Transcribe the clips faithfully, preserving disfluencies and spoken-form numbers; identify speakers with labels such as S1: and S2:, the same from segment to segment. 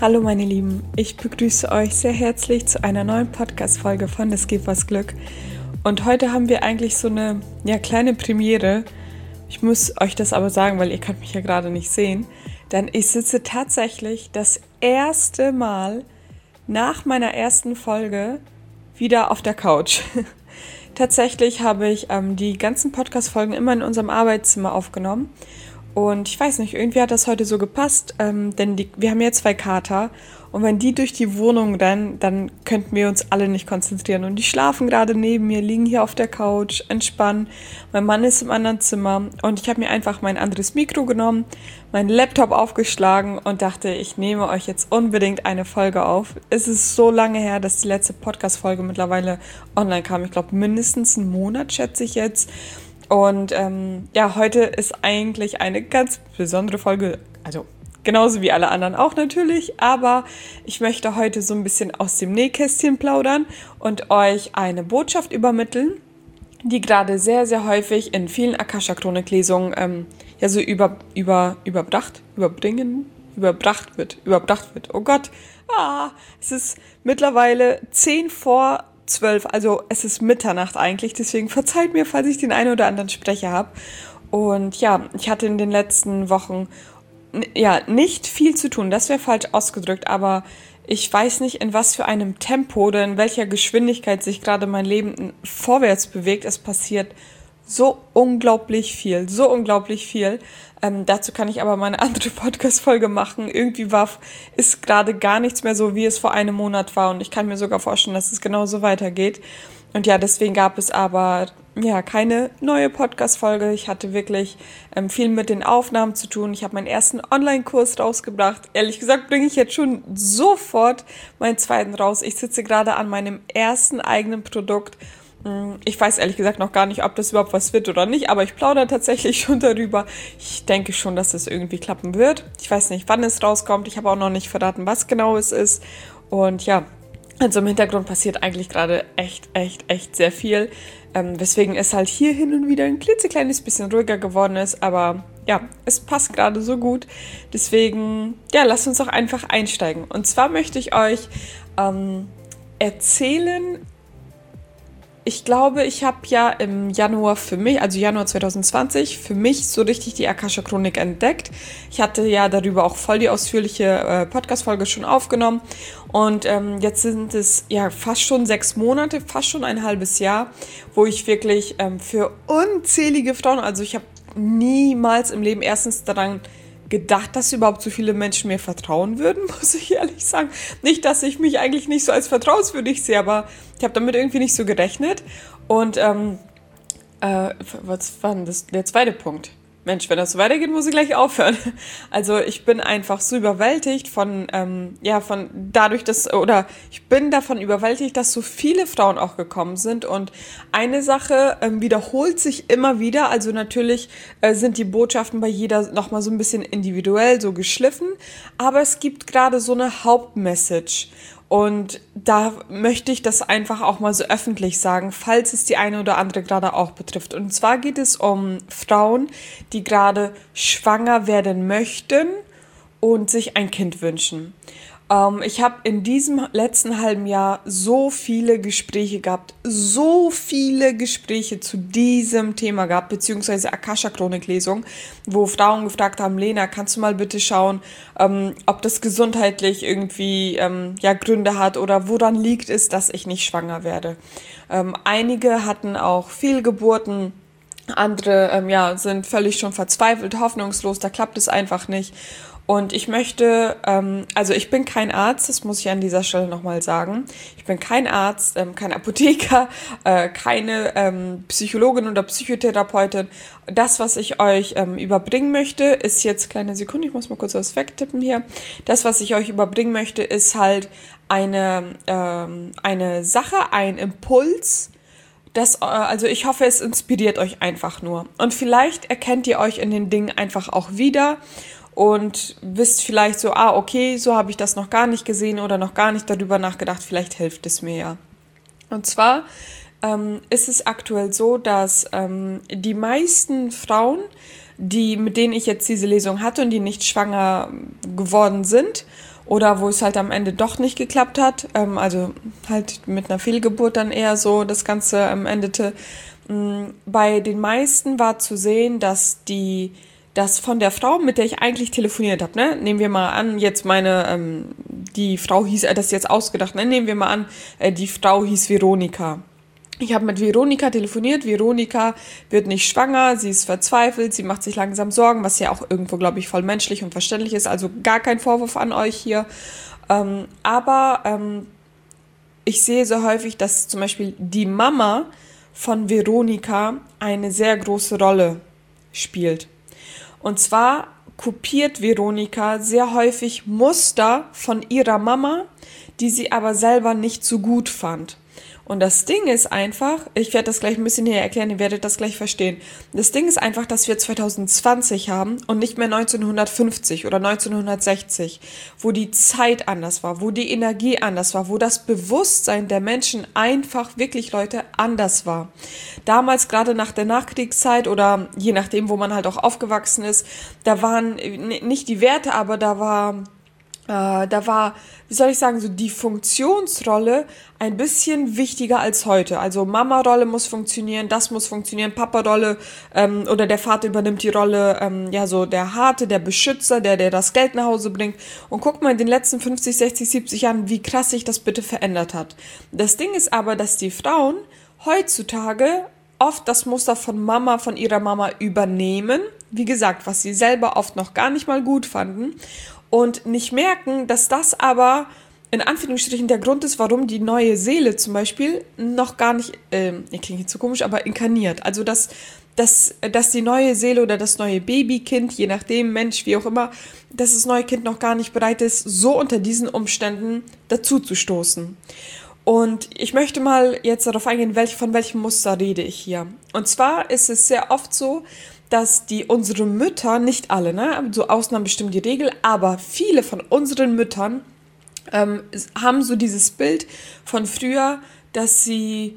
S1: Hallo meine Lieben, ich begrüße euch sehr herzlich zu einer neuen Podcast-Folge von Es gibt was Glück. Und heute haben wir eigentlich so eine ja, kleine Premiere. Ich muss euch das aber sagen, weil ihr könnt mich ja gerade nicht sehen. Denn ich sitze tatsächlich das erste Mal nach meiner ersten Folge wieder auf der Couch. Tatsächlich habe ich ähm, die ganzen Podcast-Folgen immer in unserem Arbeitszimmer aufgenommen. Und ich weiß nicht, irgendwie hat das heute so gepasst, ähm, denn die, wir haben ja zwei Kater und wenn die durch die Wohnung rennen, dann könnten wir uns alle nicht konzentrieren. Und die schlafen gerade neben mir, liegen hier auf der Couch, entspannen. Mein Mann ist im anderen Zimmer und ich habe mir einfach mein anderes Mikro genommen, meinen Laptop aufgeschlagen und dachte, ich nehme euch jetzt unbedingt eine Folge auf. Es ist so lange her, dass die letzte Podcast-Folge mittlerweile online kam. Ich glaube, mindestens einen Monat, schätze ich jetzt. Und ähm, ja, heute ist eigentlich eine ganz besondere Folge, also genauso wie alle anderen auch natürlich, aber ich möchte heute so ein bisschen aus dem Nähkästchen plaudern und euch eine Botschaft übermitteln, die gerade sehr, sehr häufig in vielen Akasha-Chronik-Lesungen ähm, ja so über, über, überbracht, überbringen, überbracht wird, überbracht wird. Oh Gott, ah, es ist mittlerweile zehn vor zwölf, also es ist Mitternacht eigentlich, deswegen verzeiht mir, falls ich den einen oder anderen Sprecher habe. Und ja, ich hatte in den letzten Wochen ja nicht viel zu tun, das wäre falsch ausgedrückt, aber ich weiß nicht, in was für einem Tempo oder in welcher Geschwindigkeit sich gerade mein Leben vorwärts bewegt. Es passiert so unglaublich viel, so unglaublich viel. Ähm, dazu kann ich aber mal eine andere Podcast-Folge machen. Irgendwie war, ist gerade gar nichts mehr so, wie es vor einem Monat war. Und ich kann mir sogar vorstellen, dass es genauso weitergeht. Und ja, deswegen gab es aber ja keine neue Podcast-Folge. Ich hatte wirklich ähm, viel mit den Aufnahmen zu tun. Ich habe meinen ersten Online-Kurs rausgebracht. Ehrlich gesagt bringe ich jetzt schon sofort meinen zweiten raus. Ich sitze gerade an meinem ersten eigenen Produkt. Ich weiß ehrlich gesagt noch gar nicht, ob das überhaupt was wird oder nicht, aber ich plaudere tatsächlich schon darüber. Ich denke schon, dass es irgendwie klappen wird. Ich weiß nicht, wann es rauskommt. Ich habe auch noch nicht verraten, was genau es ist. Und ja, also im Hintergrund passiert eigentlich gerade echt, echt, echt sehr viel. Ähm, weswegen es halt hier hin und wieder ein klitzekleines bisschen ruhiger geworden ist. Aber ja, es passt gerade so gut. Deswegen, ja, lasst uns doch einfach einsteigen. Und zwar möchte ich euch ähm, erzählen. Ich glaube, ich habe ja im Januar für mich, also Januar zwanzig zwanzig, für mich so richtig die Akasha-Chronik entdeckt. Ich hatte ja darüber auch voll die ausführliche äh, Podcast-Folge schon aufgenommen. Und ähm, jetzt sind es ja fast schon sechs Monate, fast schon ein halbes Jahr, wo ich wirklich ähm, für unzählige Frauen, also ich habe niemals im Leben erstens daran gedacht, dass überhaupt so viele Menschen mir vertrauen würden, muss ich ehrlich sagen. Nicht, dass ich mich eigentlich nicht so als vertrauenswürdig sehe, aber ich habe damit irgendwie nicht so gerechnet. Und ähm, äh, was war denn das, der zweite Punkt? Mensch, wenn das so weitergeht, muss ich gleich aufhören. Also ich bin einfach so überwältigt von, ähm, ja, von dadurch, dass, oder ich bin davon überwältigt, dass so viele Frauen auch gekommen sind. Und eine Sache ähm, wiederholt sich immer wieder. Also natürlich äh, sind die Botschaften bei jeder nochmal so ein bisschen individuell, so geschliffen. Aber es gibt gerade so eine Hauptmessage. Und da möchte ich das einfach auch mal so öffentlich sagen, falls es die eine oder andere gerade auch betrifft. Und zwar geht es um Frauen, die gerade schwanger werden möchten und sich ein Kind wünschen. Ähm, ich habe in diesem letzten halben Jahr so viele Gespräche gehabt, so viele Gespräche zu diesem Thema gehabt, beziehungsweise Akasha-Chronik-Lesung, wo Frauen gefragt haben, Lena, kannst du mal bitte schauen, ähm, ob das gesundheitlich irgendwie ähm, ja, Gründe hat oder woran liegt es, dass ich nicht schwanger werde. Ähm, einige hatten auch Fehlgeburten. Andere ähm, ja, sind völlig schon verzweifelt, hoffnungslos, da klappt es einfach nicht. Und ich möchte, ähm, also ich bin kein Arzt, das muss ich an dieser Stelle nochmal sagen. Ich bin kein Arzt, ähm, kein Apotheker, äh, keine ähm, Psychologin oder Psychotherapeutin. Das, was ich euch ähm, überbringen möchte, ist jetzt, kleine Sekunde, ich muss mal kurz was wegtippen hier. Das, was ich euch überbringen möchte, ist halt eine, ähm, eine Sache, ein Impuls. Das, also ich hoffe, es inspiriert euch einfach nur. Und vielleicht erkennt ihr euch in den Dingen einfach auch wieder und wisst vielleicht so, ah, okay, so habe ich das noch gar nicht gesehen oder noch gar nicht darüber nachgedacht, vielleicht hilft es mir ja. Und zwar ähm, ist es aktuell so, dass ähm, die meisten Frauen, die, mit denen ich jetzt diese Lesung hatte und die nicht schwanger geworden sind oder wo es halt am Ende doch nicht geklappt hat, ähm, also halt mit einer Fehlgeburt dann eher so das Ganze ähm, endete. Ähm, bei den meisten war zu sehen, dass die dass von der Frau, mit der ich eigentlich telefoniert habe, ne, nehmen wir mal an, jetzt meine, ähm, die Frau hieß, äh, das ist jetzt ausgedacht, ne, nehmen wir mal an, äh, die Frau hieß Veronika. Ich habe mit Veronika telefoniert, Veronika wird nicht schwanger, sie ist verzweifelt, sie macht sich langsam Sorgen, was ja auch irgendwo, glaube ich, voll menschlich und verständlich ist, also gar kein Vorwurf an euch hier. Ähm, aber ähm, ich sehe so häufig, dass zum Beispiel die Mama von Veronika eine sehr große Rolle spielt. Und zwar kopiert Veronika sehr häufig Muster von ihrer Mama, die sie aber selber nicht so gut fand. Und das Ding ist einfach, ich werde das gleich ein bisschen näher erklären, ihr werdet das gleich verstehen. Das Ding ist einfach, dass wir zwanzig zwanzig haben und nicht mehr neunzehnhundertfünfzig oder neunzehnhundertsechzig, wo die Zeit anders war, wo die Energie anders war, wo das Bewusstsein der Menschen einfach wirklich, Leute, anders war. Damals, gerade nach der Nachkriegszeit oder je nachdem, wo man halt auch aufgewachsen ist, da waren nicht die Werte, aber da war... Äh, da war, wie soll ich sagen, so die Funktionsrolle ein bisschen wichtiger als heute. Also Mama-Rolle muss funktionieren, das muss funktionieren, Papa-Rolle ähm, oder der Vater übernimmt die Rolle, ähm, ja so der Harte, der Beschützer, der, der das Geld nach Hause bringt. Und guck mal in den letzten fünfzig, sechzig, siebzig Jahren, wie krass sich das bitte verändert hat. Das Ding ist aber, dass die Frauen heutzutage oft das Muster von Mama, von ihrer Mama übernehmen. Wie gesagt, was sie selber oft noch gar nicht mal gut fanden. Und nicht merken, dass das aber in Anführungsstrichen der Grund ist, warum die neue Seele zum Beispiel noch gar nicht, äh, klingt jetzt so komisch, aber inkarniert. Also dass, dass, dass die neue Seele oder das neue Babykind, je nachdem, Mensch, wie auch immer, dass das neue Kind noch gar nicht bereit ist, so unter diesen Umständen dazu zu stoßen. Und ich möchte mal jetzt darauf eingehen, welch, von welchem Muster rede ich hier. Und zwar ist es sehr oft so, dass die unsere Mütter, nicht alle, ne, so Ausnahmen bestimmen die Regel, aber viele von unseren Müttern ähm, haben so dieses Bild von früher, dass sie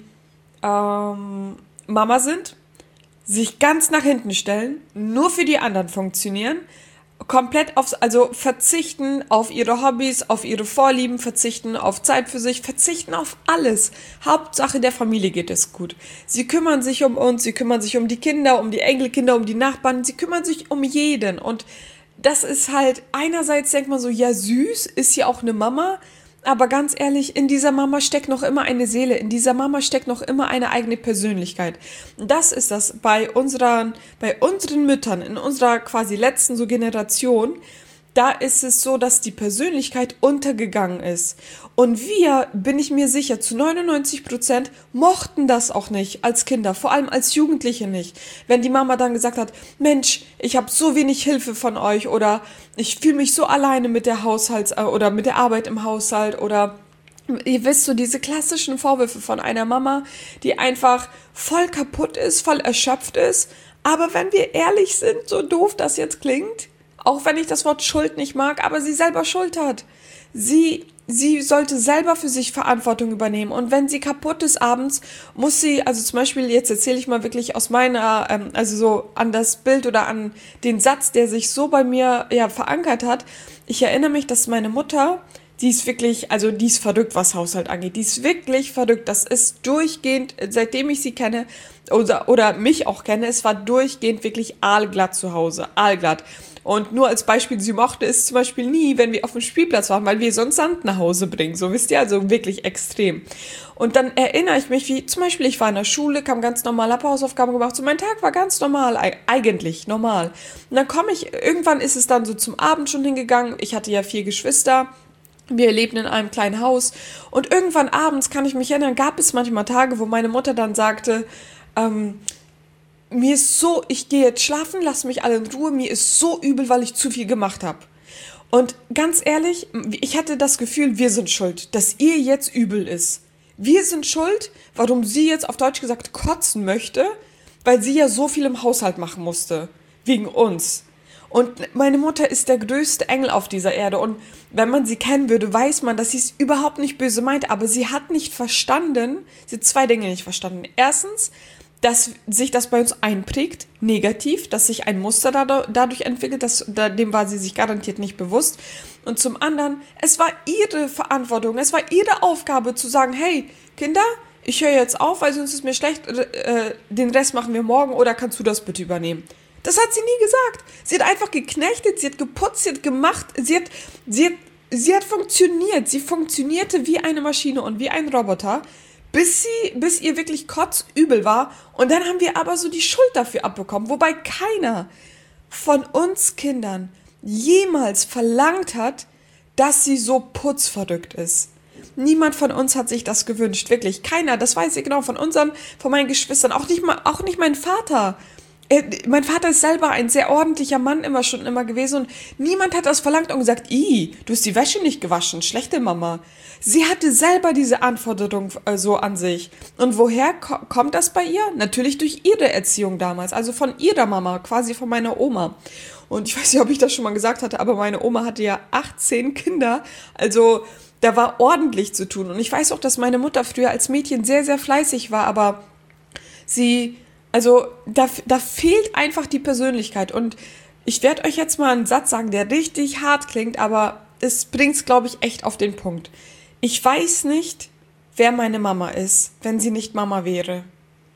S1: ähm, Mama sind, sich ganz nach hinten stellen, nur für die anderen funktionieren, komplett aufs, also verzichten auf ihre Hobbys, auf ihre Vorlieben, verzichten auf Zeit für sich, verzichten auf alles. Hauptsache der Familie geht es gut. Sie kümmern sich um uns, sie kümmern sich um die Kinder, um die Enkelkinder, um die Nachbarn, sie kümmern sich um jeden. Und das ist halt, einerseits denkt man so, ja süß, ist ja auch eine Mama, aber ganz ehrlich, in dieser Mama steckt noch immer eine Seele, in dieser Mama steckt noch immer eine eigene Persönlichkeit. Das ist das bei unseren, bei unseren Müttern, in unserer quasi letzten so Generation, da ist es so, dass die Persönlichkeit untergegangen ist. Und wir, bin ich mir sicher, zu neunundneunzig Prozent mochten das auch nicht als Kinder, vor allem als Jugendliche nicht. Wenn die Mama dann gesagt hat, Mensch, ich habe so wenig Hilfe von euch oder ich fühle mich so alleine mit der Haushalts- oder mit der Arbeit im Haushalt oder ihr wisst so diese klassischen Vorwürfe von einer Mama, die einfach voll kaputt ist, voll erschöpft ist. Aber wenn wir ehrlich sind, so doof das jetzt klingt, auch wenn ich das Wort Schuld nicht mag, aber sie selber Schuld hat. Sie, sie sollte selber für sich Verantwortung übernehmen. Und wenn sie kaputt ist abends, muss sie, also zum Beispiel, jetzt erzähle ich mal wirklich aus meiner, ähm, also so an das Bild oder an den Satz, der sich so bei mir ja verankert hat. Ich erinnere mich, dass meine Mutter, die ist wirklich, also die ist verrückt, was Haushalt angeht. Die ist wirklich verrückt. Das ist durchgehend, seitdem ich sie kenne oder, oder mich auch kenne, es war durchgehend wirklich aalglatt zu Hause. Aalglatt. Und nur als Beispiel, sie mochte es zum Beispiel nie, wenn wir auf dem Spielplatz waren, weil wir sonst Sand nach Hause bringen. So, wisst ihr, also wirklich extrem. Und dann erinnere ich mich, wie zum Beispiel, ich war in der Schule, kam ganz normal, habe Hausaufgaben gemacht. So, mein Tag war ganz normal, eigentlich normal. Und dann komme ich, irgendwann ist es dann so zum Abend schon hingegangen. Ich hatte ja vier Geschwister. Wir lebten in einem kleinen Haus. Und irgendwann abends, kann ich mich erinnern, gab es manchmal Tage, wo meine Mutter dann sagte, ähm, mir ist so, ich gehe jetzt schlafen, lass mich alle in Ruhe, mir ist so übel, weil ich zu viel gemacht habe. Und ganz ehrlich, ich hatte das Gefühl, wir sind schuld, dass ihr jetzt übel ist. Wir sind schuld, warum sie jetzt auf Deutsch gesagt kotzen möchte, weil sie ja so viel im Haushalt machen musste, wegen uns. Und meine Mutter ist der größte Engel auf dieser Erde. Und wenn man sie kennen würde, weiß man, dass sie es überhaupt nicht böse meint. Aber sie hat nicht verstanden, sie hat zwei Dinge nicht verstanden. Erstens, dass sich das bei uns einprägt, negativ, dass sich ein Muster dadurch entwickelt, das, dem war sie sich garantiert nicht bewusst. Und zum anderen, es war ihre Verantwortung, es war ihre Aufgabe zu sagen, hey, Kinder, ich höre jetzt auf, weil sonst ist mir schlecht, äh, den Rest machen wir morgen oder kannst du das bitte übernehmen? Das hat sie nie gesagt. Sie hat einfach geknechtet, sie hat geputzt, sie hat gemacht, sie hat, sie hat, sie hat funktioniert. Sie funktionierte wie eine Maschine und wie ein Roboter, bis sie, bis ihr wirklich kotzübel war. Und dann haben wir aber so die Schuld dafür abbekommen, wobei keiner von uns Kindern jemals verlangt hat, dass sie so putzverrückt ist. Niemand von uns hat sich das gewünscht, wirklich. Keiner, das weiß ich genau, von unseren, von meinen Geschwistern, auch nicht mal, auch nicht mein Vater. Er, mein Vater ist selber ein sehr ordentlicher Mann immer schon immer gewesen und niemand hat das verlangt und gesagt, ih, du hast die Wäsche nicht gewaschen, schlechte Mama. Sie hatte selber diese Anforderung äh, so an sich. Und woher ko- kommt das bei ihr? Natürlich durch ihre Erziehung damals, also von ihrer Mama, quasi von meiner Oma. Und ich weiß nicht, ob ich das schon mal gesagt hatte, aber meine Oma hatte ja achtzehn Kinder, also da war ordentlich zu tun. Und ich weiß auch, dass meine Mutter früher als Mädchen sehr, sehr fleißig war, aber sie, also da, da fehlt einfach die Persönlichkeit. Und ich werde euch jetzt mal einen Satz sagen, der richtig hart klingt, aber es bringt es, glaube ich, echt auf den Punkt. Ich weiß nicht, wer meine Mama ist, wenn sie nicht Mama wäre.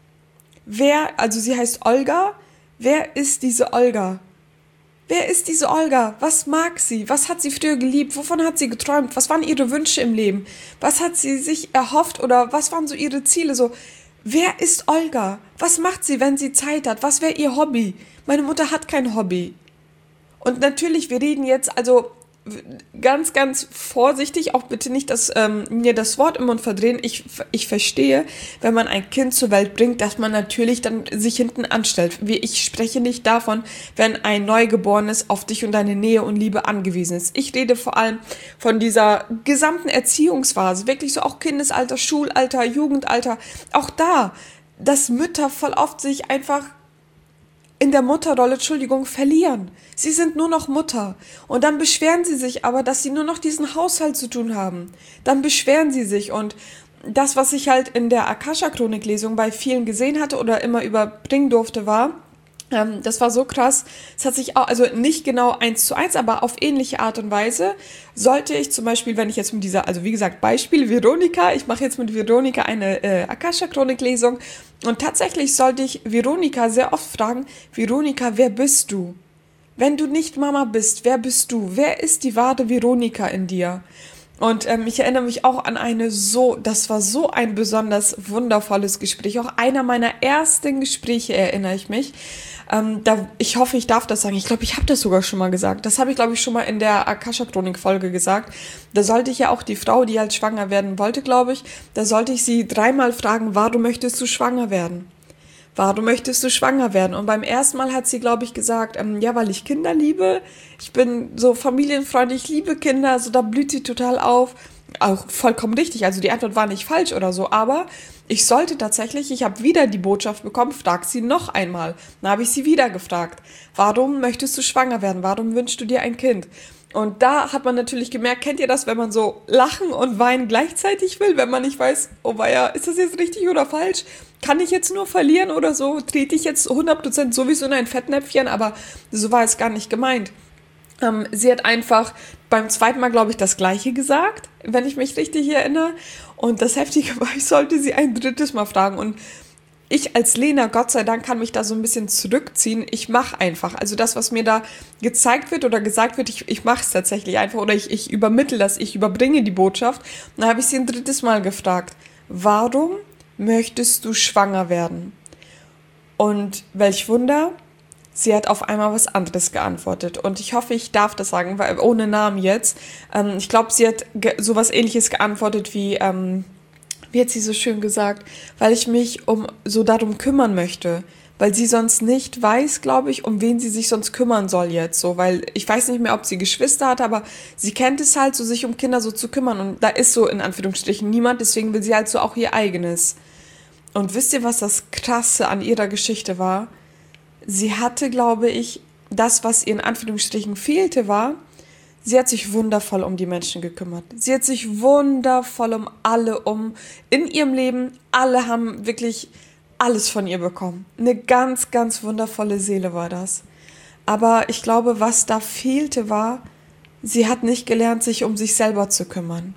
S1: Wer, also sie heißt Olga, wer ist diese Olga? Wer ist diese Olga? Was mag sie? Was hat sie früher geliebt? Wovon hat sie geträumt? Was waren ihre Wünsche im Leben? Was hat sie sich erhofft oder was waren so ihre Ziele? So, wer ist Olga? Was macht sie, wenn sie Zeit hat? Was wäre ihr Hobby? Meine Mutter hat kein Hobby. Und natürlich, wir reden jetzt, also ganz, ganz vorsichtig, auch bitte nicht das, ähm, mir das Wort im Mund verdrehen. Ich, ich verstehe, wenn man ein Kind zur Welt bringt, dass man natürlich dann sich hinten anstellt. Ich spreche nicht davon, wenn ein Neugeborenes auf dich und deine Nähe und Liebe angewiesen ist. Ich rede vor allem von dieser gesamten Erziehungsphase, wirklich so auch Kindesalter, Schulalter, Jugendalter. Auch da, dass Mütter voll oft sich einfach in der Mutterrolle, Entschuldigung, verlieren. Sie sind nur noch Mutter. Und dann beschweren sie sich aber, dass sie nur noch diesen Haushalt zu tun haben. Dann beschweren sie sich. Und das, was ich halt in der Akasha-Chronik-Lesung bei vielen gesehen hatte oder immer überbringen durfte, war, ähm, das war so krass, es hat sich auch, also nicht genau eins zu eins, aber auf ähnliche Art und Weise, sollte ich zum Beispiel, wenn ich jetzt mit dieser, also wie gesagt, Beispiel Veronika, ich mache jetzt mit Veronika eine äh, Akasha-Chronik-Lesung und tatsächlich sollte ich Veronika sehr oft fragen, Veronika, wer bist du? Wenn du nicht Mama bist, wer bist du? Wer ist die wahre Veronika in dir? Und ähm, ich erinnere mich auch an eine so, das war so ein besonders wundervolles Gespräch, auch einer meiner ersten Gespräche erinnere ich mich. Ähm, da, ich hoffe, ich darf das sagen. Ich glaube, ich habe das sogar schon mal gesagt. Das habe ich, glaube ich, schon mal in der Akasha-Chronik-Folge gesagt. Da sollte ich ja auch die Frau, die halt schwanger werden wollte, glaube ich, da sollte ich sie dreimal fragen, warum möchtest du schwanger werden? Warum möchtest du schwanger werden? Und beim ersten Mal hat sie, glaube ich, gesagt, ähm, ja, weil ich Kinder liebe. Ich bin so familienfreundlich, ich liebe Kinder. Also da blüht sie total auf. Auch vollkommen richtig. Also die Antwort war nicht falsch oder so. Aber ich sollte tatsächlich, ich habe wieder die Botschaft bekommen, frag sie noch einmal. Dann habe ich sie wieder gefragt. Warum möchtest du schwanger werden? Warum wünschst du dir ein Kind? Und da hat man natürlich gemerkt, kennt ihr das, wenn man so lachen und weinen gleichzeitig will, wenn man nicht weiß, oh weia, ist das jetzt richtig oder falsch? Kann ich jetzt nur verlieren oder so? Trete ich jetzt hundert Prozent sowieso in ein Fettnäpfchen? Aber so war es gar nicht gemeint. Ähm, sie hat einfach beim zweiten Mal, glaube ich, das Gleiche gesagt, wenn ich mich richtig erinnere. Und das Heftige war, ich sollte sie ein drittes Mal fragen. Und ich als Lena, Gott sei Dank, kann mich da so ein bisschen zurückziehen. Ich mache einfach. Also das, was mir da gezeigt wird oder gesagt wird, ich, ich mache es tatsächlich einfach. Oder ich, ich übermittle das, ich überbringe die Botschaft. Und dann habe ich sie ein drittes Mal gefragt, warum möchtest du schwanger werden? Und welch Wunder, sie hat auf einmal was anderes geantwortet. Und ich hoffe, ich darf das sagen, weil ohne Namen jetzt. Ähm, ich glaube, sie hat ge- sowas Ähnliches geantwortet wie... Ähm, Wie hat sie so schön gesagt, weil ich mich um so darum kümmern möchte, weil sie sonst nicht weiß, glaube ich, um wen sie sich sonst kümmern soll jetzt, so, weil ich weiß nicht mehr, ob sie Geschwister hat, aber sie kennt es halt, so sich um Kinder so zu kümmern und da ist so in Anführungsstrichen niemand, deswegen will sie halt so auch ihr eigenes. Und wisst ihr, was das Krasse an ihrer Geschichte war? Sie hatte, glaube ich, das, was ihr in Anführungsstrichen fehlte, war, sie hat sich wundervoll um die Menschen gekümmert. Sie hat sich wundervoll um alle um in ihrem Leben. Alle haben wirklich alles von ihr bekommen. Eine ganz, ganz wundervolle Seele war das. Aber ich glaube, was da fehlte, war, sie hat nicht gelernt, sich um sich selber zu kümmern.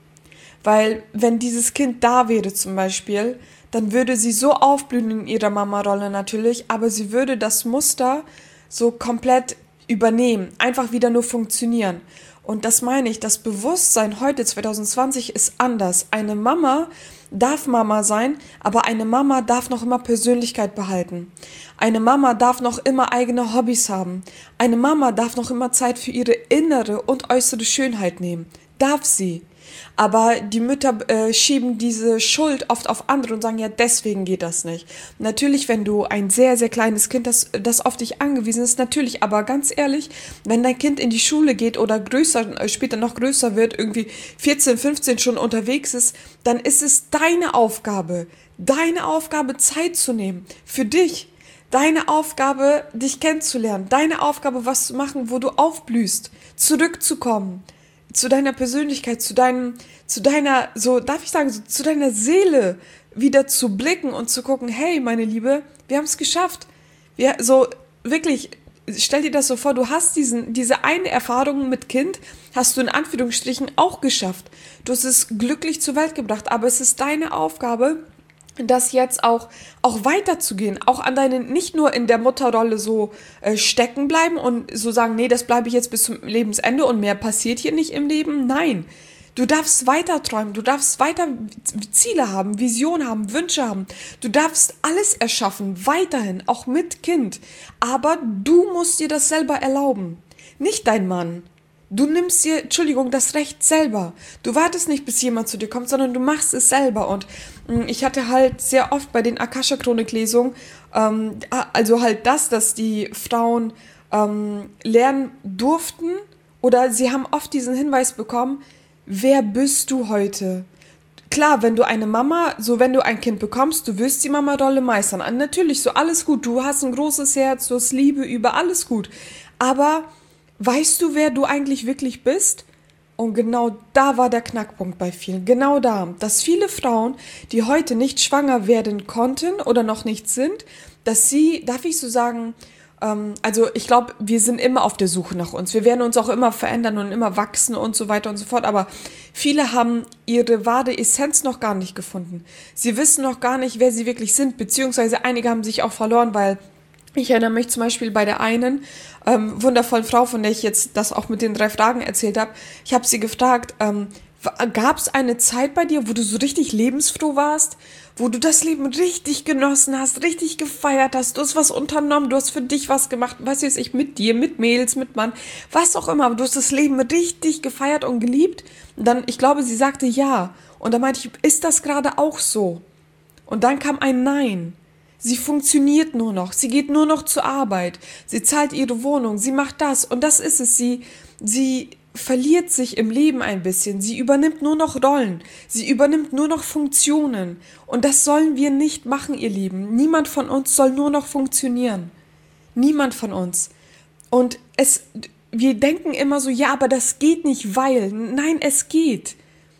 S1: Weil wenn dieses Kind da wäre zum Beispiel, dann würde sie so aufblühen in ihrer Mama-Rolle natürlich, aber sie würde das Muster so komplett übernehmen, einfach wieder nur funktionieren. Und das meine ich, das Bewusstsein heute zwanzig zwanzig ist anders. Eine Mama darf Mama sein, aber eine Mama darf noch immer Persönlichkeit behalten. Eine Mama darf noch immer eigene Hobbys haben. Eine Mama darf noch immer Zeit für ihre innere und äußere Schönheit nehmen. Darf sie. Aber die Mütter äh, schieben diese Schuld oft auf andere und sagen, ja, deswegen geht das nicht. Natürlich, wenn du ein sehr, sehr kleines Kind hast, das auf dich angewiesen ist, natürlich, aber ganz ehrlich, wenn dein Kind in die Schule geht oder größer, äh, später noch größer wird, irgendwie vierzehn, fünfzehn schon unterwegs ist, dann ist es deine Aufgabe, deine Aufgabe, Zeit zu nehmen für dich. Deine Aufgabe, dich kennenzulernen, deine Aufgabe, was zu machen, wo du aufblühst, zurückzukommen. Zu deiner Persönlichkeit, zu deinem, zu deiner, so darf ich sagen, so, zu deiner Seele wieder zu blicken und zu gucken, hey, meine Liebe, wir haben es geschafft. Wir, so wirklich, stell dir das so vor, du hast diesen, diese eine Erfahrung mit Kind, hast du in Anführungsstrichen auch geschafft. Du hast es glücklich zur Welt gebracht, aber es ist deine Aufgabe, das jetzt auch, auch weiterzugehen, auch an deinen, nicht nur in der Mutterrolle so äh, stecken bleiben und so sagen, nee, das bleibe ich jetzt bis zum Lebensende und mehr passiert hier nicht im Leben. Nein, du darfst weiter träumen, du darfst weiter Ziele haben, Visionen haben, Wünsche haben. Du darfst alles erschaffen, weiterhin, auch mit Kind. Aber du musst dir das selber erlauben, nicht dein Mann. Du nimmst dir, Entschuldigung, das Recht selber. Du wartest nicht, bis jemand zu dir kommt, sondern du machst es selber. Und mh, ich hatte halt sehr oft bei den Akasha-Chronik-Lesungen, ähm, also halt das, dass die Frauen ähm, lernen durften oder sie haben oft diesen Hinweis bekommen, wer bist du heute? Klar, wenn du eine Mama, so wenn du ein Kind bekommst, du wirst die Mama-Rolle meistern. Und natürlich, so alles gut, du hast ein großes Herz, du hast Liebe über, alles gut. Aber weißt du, wer du eigentlich wirklich bist? Und genau da war der Knackpunkt bei vielen. Genau da, dass viele Frauen, die heute nicht schwanger werden konnten oder noch nicht sind, dass sie, darf ich so sagen, ähm, also ich glaube, wir sind immer auf der Suche nach uns. Wir werden uns auch immer verändern und immer wachsen und so weiter und so fort. Aber viele haben ihre wahre Essenz noch gar nicht gefunden. Sie wissen noch gar nicht, wer sie wirklich sind, beziehungsweise einige haben sich auch verloren, weil ich erinnere mich zum Beispiel bei der einen ähm, wundervollen Frau, von der ich jetzt das auch mit den drei Fragen erzählt habe. Ich habe sie gefragt, ähm, gab es eine Zeit bei dir, wo du so richtig lebensfroh warst, wo du das Leben richtig genossen hast, richtig gefeiert hast, du hast was unternommen, du hast für dich was gemacht, weißt du, ich mit dir, mit Mädels, mit Mann, was auch immer, aber du hast das Leben richtig gefeiert und geliebt. Und dann, ich glaube, sie sagte ja. Und dann meinte ich, ist das gerade auch so? Und dann kam ein Nein. Sie funktioniert nur noch, sie geht nur noch zur Arbeit, sie zahlt ihre Wohnung, sie macht das und das ist es. Sie, sie verliert sich im Leben ein bisschen, sie übernimmt nur noch Rollen, sie übernimmt nur noch Funktionen und das sollen wir nicht machen, ihr Lieben. Niemand von uns soll nur noch funktionieren. Niemand von uns. Und es, wir denken immer so, ja, aber das geht nicht, weil. Nein, es geht.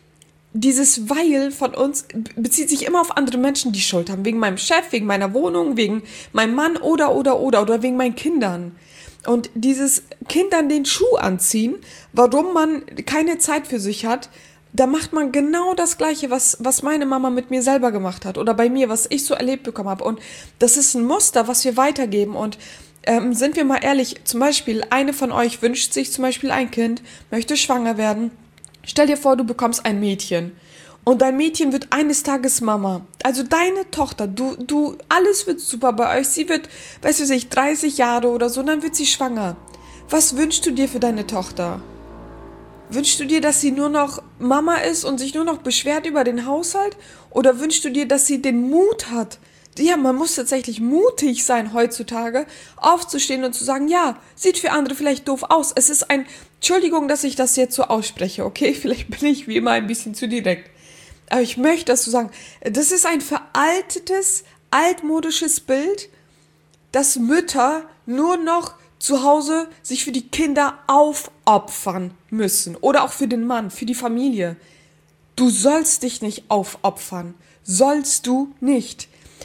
S1: Dieses Weil von uns bezieht sich immer auf andere Menschen, die Schuld haben. Wegen meinem Chef, wegen meiner Wohnung, wegen meinem Mann oder, oder, oder, oder wegen meinen Kindern. Und dieses Kindern den Schuh anziehen, warum man keine Zeit für sich hat, da macht man genau das Gleiche, was, was meine Mama mit mir selber gemacht hat. Oder bei mir, was ich so erlebt bekommen habe. Und das ist ein Muster, was wir weitergeben. Und ähm, sind wir mal ehrlich, zum Beispiel, eine von euch wünscht sich zum Beispiel ein Kind, möchte schwanger werden. Stell dir vor, du bekommst ein Mädchen und dein Mädchen wird eines Tages Mama. Also deine Tochter, du, du, alles wird super bei euch. Sie wird, weißt du nicht, dreißig Jahre oder so, und dann wird sie schwanger. Was wünschst du dir für deine Tochter? Wünschst du dir, dass sie nur noch Mama ist und sich nur noch beschwert über den Haushalt? Oder wünschst du dir, dass sie den Mut hat? Ja, man muss tatsächlich mutig sein heutzutage, aufzustehen und zu sagen, ja, sieht für andere vielleicht doof aus. Es ist ein, Entschuldigung, dass ich das jetzt so ausspreche, okay? Vielleicht bin ich wie immer ein bisschen zu direkt. Aber ich möchte das so sagen. Das ist ein veraltetes, altmodisches Bild, dass Mütter nur noch zu Hause sich für die Kinder aufopfern müssen. Oder auch für den Mann, für die Familie. Du sollst dich nicht aufopfern. Sollst du nicht.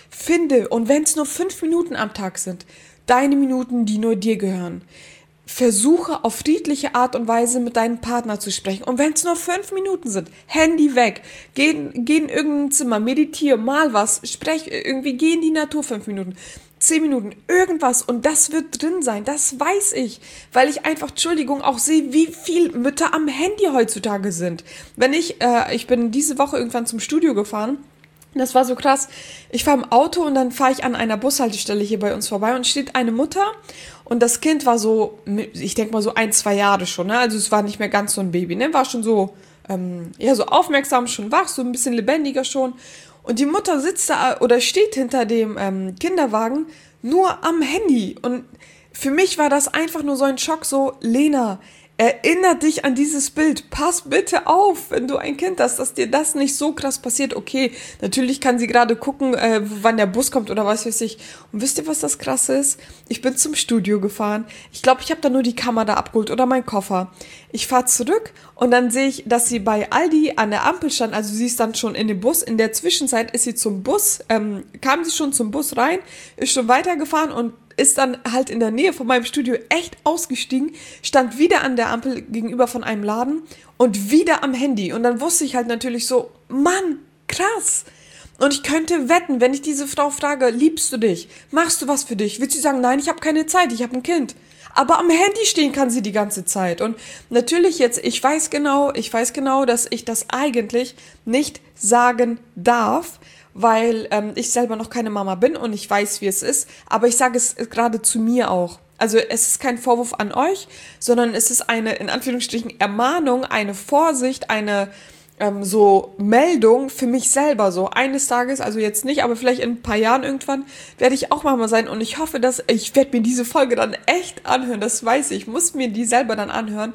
S1: Finde, und wenn es nur fünf Minuten am Tag sind, deine Minuten, die nur dir gehören. Versuche auf friedliche Art und Weise mit deinem Partner zu sprechen. Und wenn es nur fünf Minuten sind, Handy weg, geh, geh in irgendein Zimmer, meditiere, mal was, sprech irgendwie, geh in die Natur fünf Minuten, zehn Minuten, irgendwas. Und das wird drin sein, das weiß ich, weil ich einfach, Entschuldigung, auch sehe, wie viel Mütter am Handy heutzutage sind. Wenn ich, äh, ich bin diese Woche irgendwann zum Studio gefahren. Das war so krass. Ich fahre im Auto und dann fahre ich an einer Bushaltestelle hier bei uns vorbei und steht eine Mutter und das Kind war so, ich denke mal so ein, zwei Jahre schon, ne? Also es war nicht mehr ganz so ein Baby, ne? War schon so, ähm, ja, so aufmerksam, schon wach, so ein bisschen lebendiger schon. Und die Mutter sitzt da oder steht hinter dem ähm, Kinderwagen nur am Handy. Und für mich war das einfach nur so ein Schock, so, Lena, erinner dich an dieses Bild. Pass bitte auf, wenn du ein Kind hast, dass dir das nicht so krass passiert. Okay, natürlich kann sie gerade gucken, äh, wann der Bus kommt oder was weiß ich. Und wisst ihr, was das Krasse ist? Ich bin zum Studio gefahren. Ich glaube, ich habe da nur die Kamera abgeholt oder meinen Koffer. Ich fahre zurück und dann sehe ich, dass sie bei Aldi an der Ampel stand. Also sie ist dann schon in dem Bus. In der Zwischenzeit ist sie zum Bus, ähm, kam sie schon zum Bus rein, ist schon weitergefahren und ist dann halt in der Nähe von meinem Studio echt ausgestiegen, stand wieder an der Ampel gegenüber von einem Laden und wieder am Handy. Und dann wusste ich halt natürlich so, Mann, krass. Und ich könnte wetten, wenn ich diese Frau frage, liebst du dich? Machst du was für dich? Wird sie sagen, nein, ich habe keine Zeit, ich habe ein Kind. Aber am Handy stehen kann sie die ganze Zeit. Und natürlich jetzt, ich weiß genau, ich weiß genau, dass ich das eigentlich nicht sagen darf, weil ähm, ich selber noch keine Mama bin und ich weiß, wie es ist. Aber ich sage es gerade zu mir auch. Also es ist kein Vorwurf an euch, sondern es ist eine, in Anführungsstrichen, Ermahnung, eine Vorsicht, eine ähm, so Meldung für mich selber. So eines Tages, also jetzt nicht, aber vielleicht in ein paar Jahren irgendwann, werde ich auch Mama sein. Und ich hoffe, dass ich werde mir diese Folge dann echt anhören. Das weiß ich. Ich muss mir die selber dann anhören,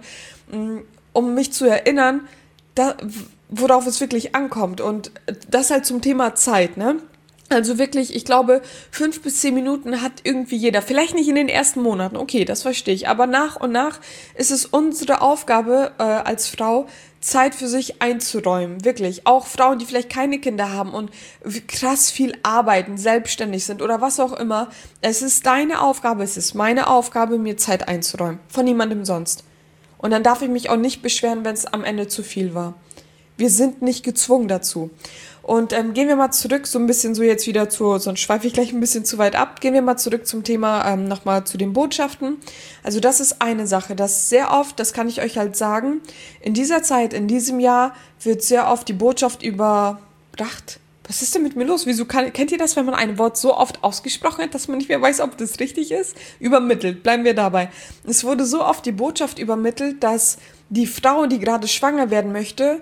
S1: um mich zu erinnern, da, worauf es wirklich ankommt. Und das halt zum Thema Zeit, ne? Also wirklich, ich glaube, fünf bis zehn Minuten hat irgendwie jeder. Vielleicht nicht in den ersten Monaten, okay, das verstehe ich. Aber nach und nach ist es unsere Aufgabe äh, als Frau, Zeit für sich einzuräumen. Wirklich. Auch Frauen, die vielleicht keine Kinder haben und krass viel arbeiten, selbstständig sind oder was auch immer. Es ist deine Aufgabe, es ist meine Aufgabe, mir Zeit einzuräumen. Von niemandem sonst. Und dann darf ich mich auch nicht beschweren, wenn es am Ende zu viel war. Wir sind nicht gezwungen dazu. Und ähm, gehen wir mal zurück, so ein bisschen so jetzt wieder zu, sonst schweife ich gleich ein bisschen zu weit ab, gehen wir mal zurück zum Thema, ähm, nochmal zu den Botschaften. Also das ist eine Sache, das sehr oft, das kann ich euch halt sagen, in dieser Zeit, in diesem Jahr wird sehr oft die Botschaft überbracht. Was ist denn mit mir los? Wieso kann, kennt ihr das, wenn man ein Wort so oft ausgesprochen hat, dass man nicht mehr weiß, ob das richtig ist? Übermittelt, bleiben wir dabei. Es wurde so oft die Botschaft übermittelt, dass die Frau, die gerade schwanger werden möchte,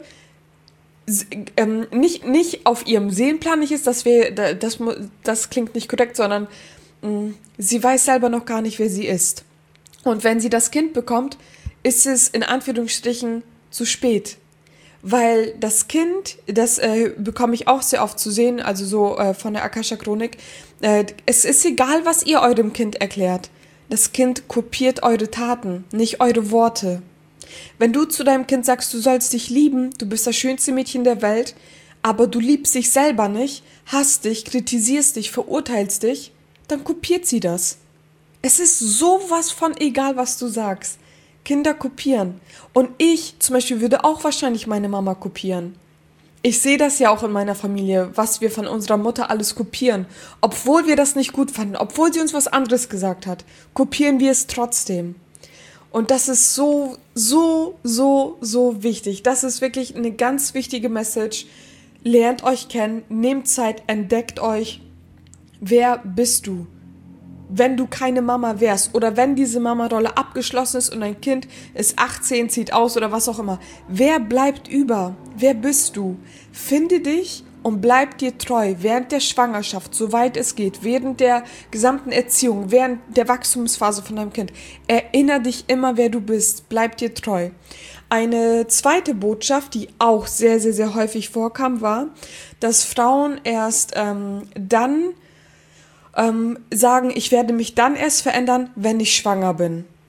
S1: ähm, nicht, nicht auf ihrem Seelenplan nicht ist, dass wir, das, das klingt nicht korrekt, sondern mh, sie weiß selber noch gar nicht, wer sie ist. Und wenn sie das Kind bekommt, ist es in Anführungsstrichen zu spät. Weil das Kind, das äh, bekomme ich auch sehr oft zu sehen, also so äh, von der Akasha-Chronik, äh, es ist egal, was ihr eurem Kind erklärt. Das Kind kopiert eure Taten, nicht eure Worte. Wenn du zu deinem Kind sagst, du sollst dich lieben, du bist das schönste Mädchen der Welt, aber du liebst dich selber nicht, hasst dich, kritisierst dich, verurteilst dich, dann kopiert sie das. Es ist sowas von egal, was du sagst. Kinder kopieren. Und ich zum Beispiel würde auch wahrscheinlich meine Mama kopieren. Ich sehe das ja auch in meiner Familie, was wir von unserer Mutter alles kopieren. Obwohl wir das nicht gut fanden, obwohl sie uns was anderes gesagt hat, kopieren wir es trotzdem. Und das ist so, so, so, so wichtig. Das ist wirklich eine ganz wichtige Message. Lernt euch kennen, nehmt Zeit, entdeckt euch. Wer bist du? Wenn du keine Mama wärst oder wenn diese Mama-Rolle abgeschlossen ist und dein Kind ist achtzehn, zieht aus oder was auch immer. Wer bleibt über? Wer bist du? Finde dich und bleib dir treu während der Schwangerschaft, soweit es geht, während der gesamten Erziehung, während der Wachstumsphase von deinem Kind. Erinnere dich immer, wer du bist. Bleib dir treu. Eine zweite Botschaft, die auch sehr, sehr, sehr häufig vorkam, war, dass Frauen erst ähm, dann ähm, sagen, ich werde mich dann erst verändern, wenn ich schwanger bin.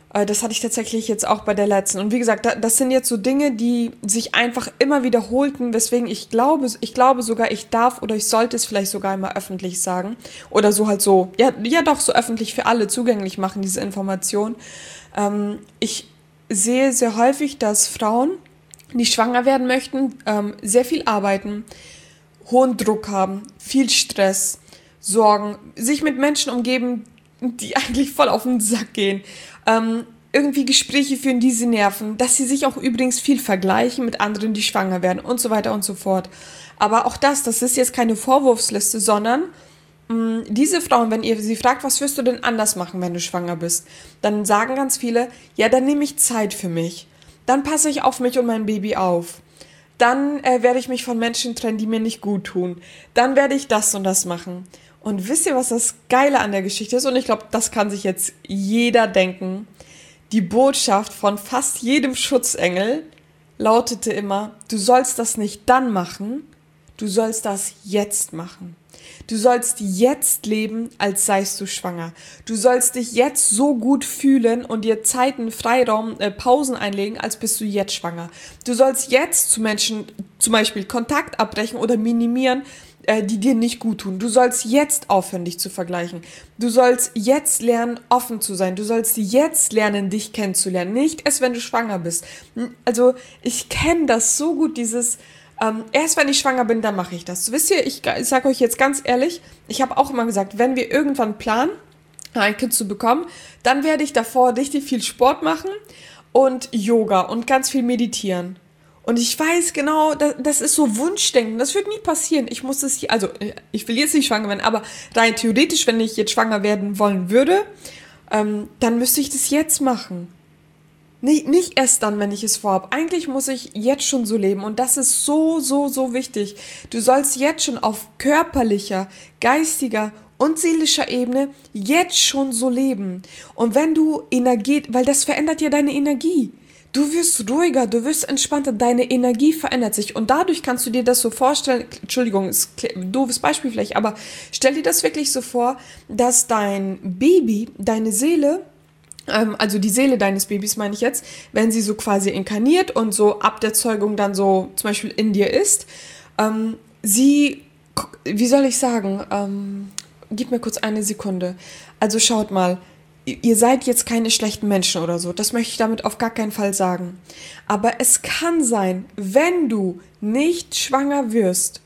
S1: Äh, das hatte ich tatsächlich jetzt auch bei der letzten. Und wie gesagt, da, das sind jetzt so Dinge, die sich einfach immer wiederholten, weswegen ich glaube, ich glaube sogar, ich darf oder ich sollte es vielleicht sogar immer öffentlich sagen. Oder so halt so, ja, ja doch, so öffentlich für alle zugänglich machen, diese Information. Ähm, ich sehe sehr häufig, dass Frauen, die schwanger werden möchten, ähm, sehr viel arbeiten, hohen Druck haben, viel Stress, Sorgen, sich mit Menschen umgeben, die eigentlich voll auf den Sack gehen, ähm, irgendwie Gespräche führen, die sie nerven, dass sie sich auch übrigens viel vergleichen mit anderen, die schwanger werden und so weiter und so fort. Aber auch das, das ist jetzt keine Vorwurfsliste, sondern mh, diese Frauen, wenn ihr sie fragt, was wirst du denn anders machen, wenn du schwanger bist, dann sagen ganz viele, ja, dann nehme ich Zeit für mich, dann passe ich auf mich und mein Baby auf. Dann äh, werde ich mich von Menschen trennen, die mir nicht gut tun. Dann werde ich das und das machen. Und wisst ihr, was das Geile an der Geschichte ist? Und ich glaube, das kann sich jetzt jeder denken. Die Botschaft von fast jedem Schutzengel lautete immer, du sollst das nicht dann machen, du sollst das jetzt machen. Du sollst jetzt leben, als seist du schwanger. Du sollst dich jetzt so gut fühlen und dir Zeiten, Freiraum, äh, Pausen einlegen, als bist du jetzt schwanger. Du sollst jetzt zu Menschen zum Beispiel Kontakt abbrechen oder minimieren, äh, die dir nicht gut tun. Du sollst jetzt aufhören, dich zu vergleichen. Du sollst jetzt lernen, offen zu sein. Du sollst jetzt lernen, dich kennenzulernen. Nicht erst, wenn du schwanger bist. Also ich kenne das so gut, dieses... Ähm, erst wenn ich schwanger bin, dann mache ich das. Wisst ihr, ich, ich sage euch jetzt ganz ehrlich, ich habe auch immer gesagt, wenn wir irgendwann planen, ein Kind zu bekommen, dann werde ich davor richtig viel Sport machen und Yoga und ganz viel meditieren. Und ich weiß genau, das, das ist so Wunschdenken, das wird nie passieren. Ich muss es hier, also ich will jetzt nicht schwanger werden, aber rein theoretisch, wenn ich jetzt schwanger werden wollen würde, ähm, dann müsste ich das jetzt machen. Nicht, nicht erst dann, wenn ich es vorhabe. Eigentlich muss ich jetzt schon so leben und das ist so, so, so wichtig. Du sollst jetzt schon auf körperlicher, geistiger und seelischer Ebene jetzt schon so leben. Und wenn du Energie, weil das verändert ja deine Energie. Du wirst ruhiger, du wirst entspannter, deine Energie verändert sich und dadurch kannst du dir das so vorstellen, Entschuldigung, ist ein doofes Beispiel vielleicht, aber stell dir das wirklich so vor, dass dein Baby, deine Seele, also die Seele deines Babys meine ich jetzt, wenn sie so quasi inkarniert und so ab der Zeugung dann so zum Beispiel in dir ist, ähm, sie, wie soll ich sagen, ähm, gib mir kurz eine Sekunde. Also schaut mal, ihr seid jetzt keine schlechten Menschen oder so, das möchte ich damit auf gar keinen Fall sagen. Aber es kann sein, wenn du nicht schwanger wirst,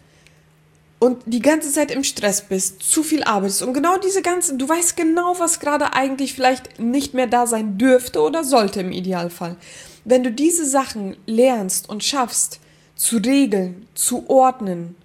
S1: und die ganze Zeit im Stress bist, zu viel arbeitest und genau diese ganze, du weißt genau, was gerade eigentlich vielleicht nicht mehr da sein dürfte oder sollte im Idealfall. Wenn du diese Sachen lernst und schaffst, zu regeln, zu ordnen,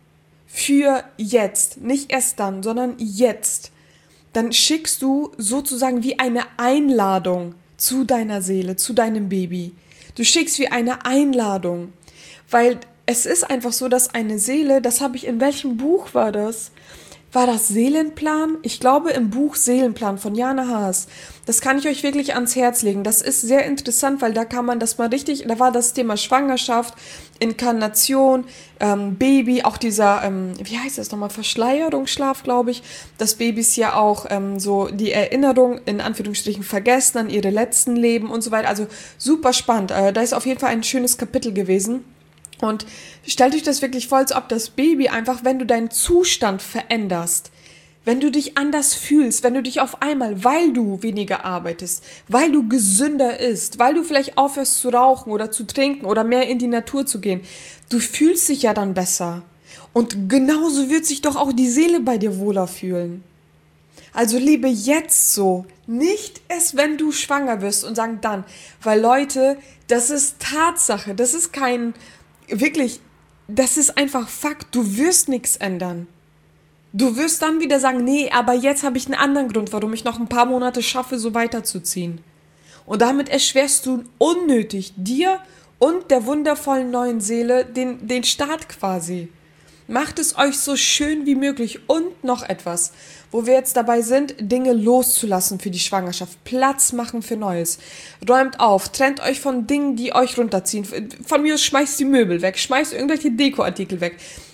S1: für jetzt, nicht erst dann, sondern jetzt, dann schickst du sozusagen wie eine Einladung zu deiner Seele, zu deinem Baby. Du schickst wie eine Einladung, weil es ist einfach so, dass eine Seele, das habe ich, in welchem Buch war das? War das Seelenplan? Ich glaube im Buch Seelenplan von Jana Haas. Das kann ich euch wirklich ans Herz legen. Das ist sehr interessant, weil da kann man das mal richtig, da war das Thema Schwangerschaft, Inkarnation, ähm, Baby, auch dieser, ähm, wie heißt das nochmal, Verschleierungsschlaf, glaube ich, dass Babys ja auch ähm, so die Erinnerung in Anführungsstrichen vergessen an ihre letzten Leben und so weiter. Also super spannend. Äh, da ist auf jeden Fall ein schönes Kapitel gewesen. Und stellt euch das wirklich vor, als ob das Baby einfach, wenn du deinen Zustand veränderst, wenn du dich anders fühlst, wenn du dich auf einmal, weil du weniger arbeitest, weil du gesünder isst, weil du vielleicht aufhörst zu rauchen oder zu trinken oder mehr in die Natur zu gehen, du fühlst dich ja dann besser. Und genauso wird sich doch auch die Seele bei dir wohler fühlen. Also lebe jetzt so, nicht erst, wenn du schwanger wirst und sagen dann, weil Leute, das ist Tatsache, das ist kein... Wirklich, das ist einfach Fakt. Du wirst nichts ändern. Du wirst dann wieder sagen, nee, aber jetzt habe ich einen anderen Grund, warum ich noch ein paar Monate schaffe, so weiterzuziehen. Und damit erschwerst du unnötig dir und der wundervollen neuen Seele den, den Start quasi. Macht es euch so schön wie möglich und noch etwas, wo wir jetzt dabei sind, Dinge loszulassen für die Schwangerschaft, Platz machen für Neues. Räumt auf, trennt euch von Dingen, die euch runterziehen. Von mir aus schmeißt die Möbel weg, schmeißt irgendwelche Dekoartikel weg.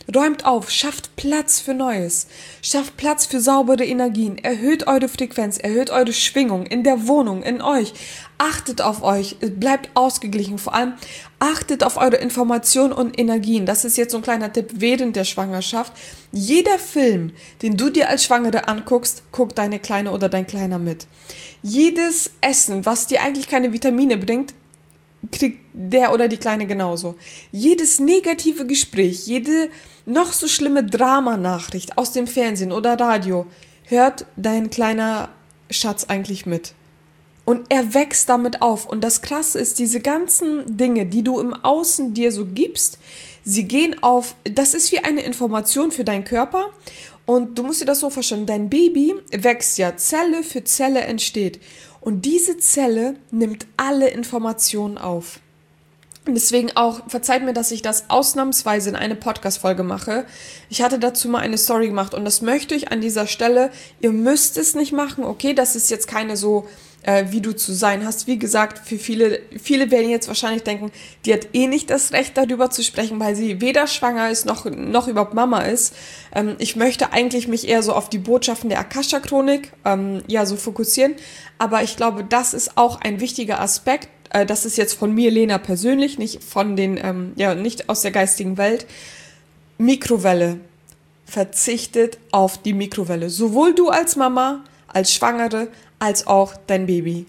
S1: Räumt auf, schafft Platz für Neues, schafft Platz für saubere Energien, erhöht eure Frequenz, erhöht eure Schwingung in der Wohnung, in euch. Achtet auf euch, bleibt ausgeglichen, vor allem achtet auf eure Informationen und Energien. Das ist jetzt so ein kleiner Tipp während der Schwangerschaft. Jeder Film, den du dir als Schwangere anguckst, guckt deine Kleine oder dein Kleiner mit. Jedes Essen, was dir eigentlich keine Vitamine bringt, kriegt der oder die Kleine genauso. Jedes negative Gespräch, jede noch so schlimme Dramanachricht aus dem Fernsehen oder Radio, hört dein kleiner Schatz eigentlich mit. Und er wächst damit auf. Und das Krasse ist, diese ganzen Dinge, die du im Außen dir so gibst, sie gehen auf, das ist wie eine Information für deinen Körper. Und du musst dir das so vorstellen, dein Baby wächst ja, Zelle für Zelle entsteht. Und diese Zelle nimmt alle Informationen auf. Und deswegen auch, verzeiht mir, dass ich das ausnahmsweise in eine Podcast-Folge mache. Ich hatte dazu mal eine Story gemacht und das möchte ich an dieser Stelle, ihr müsst es nicht machen, okay, das ist jetzt keine so, äh, wie du zu sein hast. Wie gesagt, für viele, viele werden jetzt wahrscheinlich denken, die hat eh nicht das Recht, darüber zu sprechen, weil sie weder schwanger ist, noch, noch überhaupt Mama ist. Ähm, ich möchte eigentlich mich eher so auf die Botschaften der Akasha-Chronik, ähm, ja, so fokussieren. Aber ich glaube, das ist auch ein wichtiger Aspekt. Das ist jetzt von mir, Lena, persönlich, nicht von den, ähm, ja, nicht aus der geistigen Welt. Mikrowelle. Verzichtet auf die Mikrowelle. Sowohl du als Mama, als Schwangere, als auch dein Baby.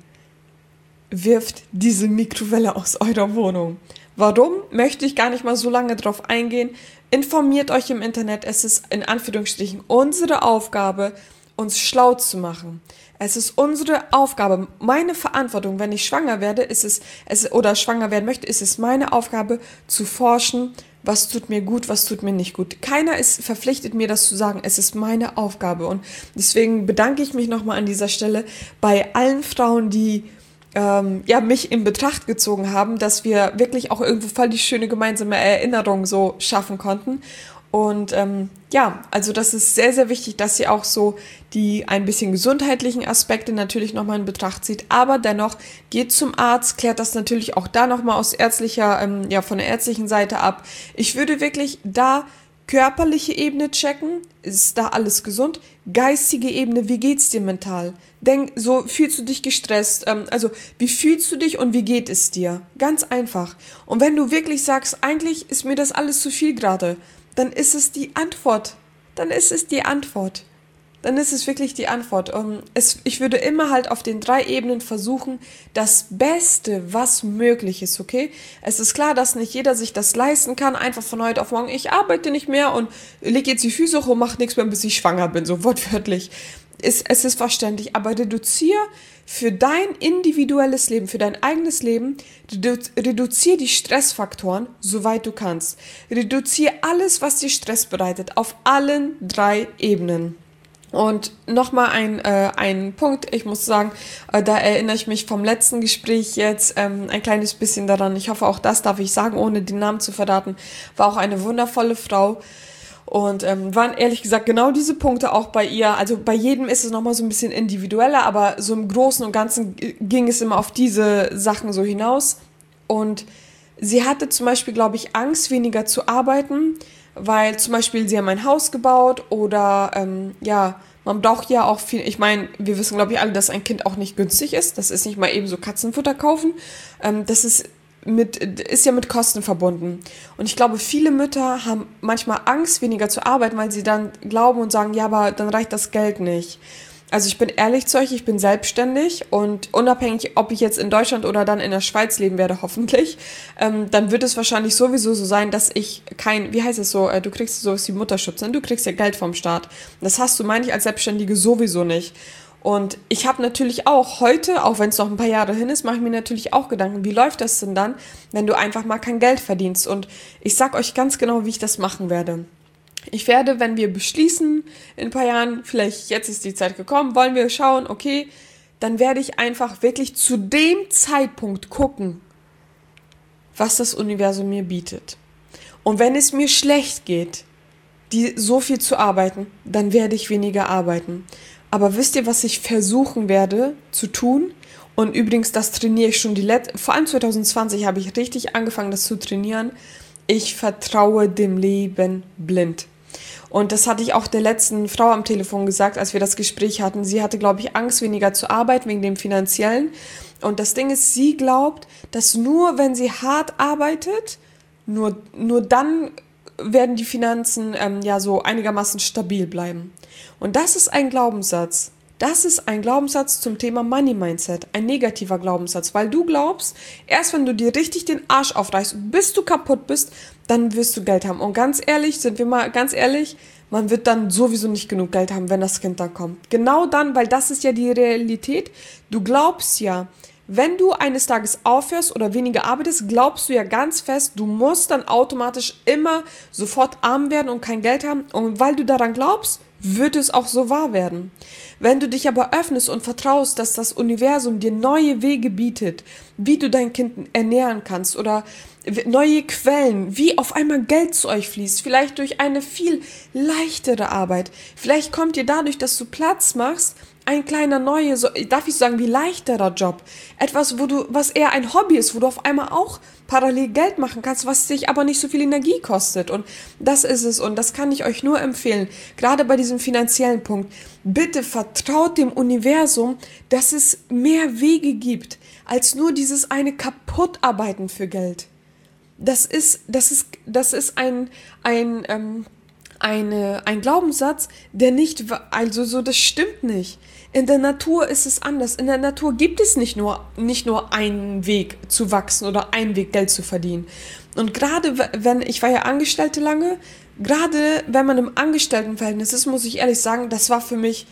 S1: Wirft diese Mikrowelle aus eurer Wohnung. Warum? Möchte ich gar nicht mal so lange drauf eingehen. Informiert euch im Internet. Es ist in Anführungsstrichen unsere Aufgabe, uns schlau zu machen. Es ist unsere Aufgabe, meine Verantwortung, wenn ich schwanger werde, ist es, es oder schwanger werden möchte, ist es meine Aufgabe zu forschen, was tut mir gut, was tut mir nicht gut. Keiner ist verpflichtet, mir das zu sagen. Es ist meine Aufgabe und deswegen bedanke ich mich nochmal an dieser Stelle bei allen Frauen, die ähm, ja mich in Betracht gezogen haben, dass wir wirklich auch irgendwo voll die schöne gemeinsame Erinnerung so schaffen konnten. Und ähm, ja, also das ist sehr, sehr wichtig, dass sie auch so die ein bisschen gesundheitlichen Aspekte natürlich nochmal in Betracht zieht. Aber dennoch geht zum Arzt, klärt das natürlich auch da nochmal aus ärztlicher, ähm, ja von der ärztlichen Seite ab. Ich würde wirklich da körperliche Ebene checken, ist da alles gesund? Geistige Ebene, wie geht's dir mental? Denk, so fühlst du dich gestresst? Ähm, also wie fühlst du dich und wie geht es dir? Ganz einfach. Und wenn du wirklich sagst, eigentlich ist mir das alles zu viel gerade, dann ist es die Antwort. Dann ist es die Antwort. Dann ist es wirklich die Antwort. Um, es, ich würde immer halt auf den drei Ebenen versuchen, das Beste, was möglich ist, okay? Es ist klar, dass nicht jeder sich das leisten kann, einfach von heute auf morgen, ich arbeite nicht mehr und leg jetzt die Füße hoch und mach nichts mehr, bis ich schwanger bin, so wortwörtlich. Es, es ist verständlich, aber reduziere für dein individuelles Leben, für dein eigenes Leben, redu- reduziere die Stressfaktoren, soweit du kannst. Reduziere alles, was dir Stress bereitet, auf allen drei Ebenen. Und nochmal ein, äh, ein Punkt, ich muss sagen, äh, da erinnere ich mich vom letzten Gespräch jetzt ähm, ein kleines bisschen daran. Ich hoffe, auch das darf ich sagen, ohne den Namen zu verraten. War auch eine wundervolle Frau. Und ähm, waren ehrlich gesagt genau diese Punkte auch bei ihr. Also bei jedem ist es nochmal so ein bisschen individueller, aber so im Großen und Ganzen ging es immer auf diese Sachen so hinaus. Und sie hatte zum Beispiel, glaube ich, Angst, weniger zu arbeiten, weil zum Beispiel sie haben ein Haus gebaut oder ähm, ja, man braucht ja auch viel, ich meine, wir wissen, glaube ich, alle, dass ein Kind auch nicht günstig ist. Das ist nicht mal eben so Katzenfutter kaufen. Ähm, das ist Mit, ist ja mit Kosten verbunden. Und ich glaube, viele Mütter haben manchmal Angst, weniger zu arbeiten, weil sie dann glauben und sagen, ja, aber dann reicht das Geld nicht. Also ich bin ehrlich zu euch, ich bin selbstständig und unabhängig, ob ich jetzt in Deutschland oder dann in der Schweiz leben werde, hoffentlich, ähm, dann wird es wahrscheinlich sowieso so sein, dass ich kein, wie heißt es so, äh, du kriegst sowas wie Mutterschutz, ne? Du kriegst ja Geld vom Staat. Das hast du, meine ich, als Selbstständige sowieso nicht. Und ich habe natürlich auch heute, auch wenn es noch ein paar Jahre hin ist, mache ich mir natürlich auch Gedanken, wie läuft das denn dann, wenn du einfach mal kein Geld verdienst? Und ich sage euch ganz genau, wie ich das machen werde. Ich werde, wenn wir beschließen, in ein paar Jahren, vielleicht jetzt ist die Zeit gekommen, wollen wir schauen, okay, dann werde ich einfach wirklich zu dem Zeitpunkt gucken, was das Universum mir bietet. Und wenn es mir schlecht geht, die so viel zu arbeiten, dann werde ich weniger arbeiten. Aber wisst ihr, was ich versuchen werde zu tun? Und übrigens, das trainiere ich schon die letzten, vor allem zwanzig zwanzig habe ich richtig angefangen, das zu trainieren. ich vertraue dem Leben blind. Und das hatte ich auch der letzten Frau am Telefon gesagt, als wir das Gespräch hatten. Sie hatte, glaube ich, Angst, weniger zu arbeiten wegen dem Finanziellen. Und das Ding ist, sie glaubt, dass nur wenn sie hart arbeitet, nur, nur dann werden die Finanzen ähm, ja so einigermaßen stabil bleiben. Und das ist ein Glaubenssatz. Das ist ein Glaubenssatz zum Thema Money Mindset, ein negativer Glaubenssatz, weil du glaubst, erst wenn du dir richtig den Arsch aufreißt, bis du kaputt bist, dann wirst du Geld haben. Und ganz ehrlich, sind wir mal ganz ehrlich, man wird dann sowieso nicht genug Geld haben, wenn das Kind dann kommt. Genau dann, weil das ist ja die Realität. Du glaubst ja, wenn du eines Tages aufhörst oder weniger arbeitest, glaubst du ja ganz fest, du musst dann automatisch immer sofort arm werden und kein Geld haben. Und weil du daran glaubst, wird es auch so wahr werden. Wenn du dich aber öffnest und vertraust, dass das Universum dir neue Wege bietet, wie du dein Kind ernähren kannst oder neue Quellen, wie auf einmal Geld zu euch fließt, vielleicht durch eine viel leichtere Arbeit, vielleicht kommt dir dadurch, dass du Platz machst, ein kleiner neuer, so, darf ich sagen, wie leichterer Job. Etwas, wo du, was eher ein Hobby ist, wo du auf einmal auch parallel Geld machen kannst, was dich aber nicht so viel Energie kostet. Und das ist es. Und das kann ich euch nur empfehlen. Gerade bei diesem finanziellen Punkt. Bitte vertraut dem Universum, dass es mehr Wege gibt, als nur dieses eine Kaputtarbeiten für Geld. Das ist, das ist, das ist ein, ein, ähm, eine, ein Glaubenssatz, der nicht, also so, das stimmt nicht. In der Natur ist es anders. In der Natur gibt es nicht nur, nicht nur einen Weg zu wachsen oder einen Weg Geld zu verdienen. Und gerade wenn, ich war ja Angestellte lange, gerade wenn man im Angestelltenverhältnis ist, muss ich ehrlich sagen, das war für mich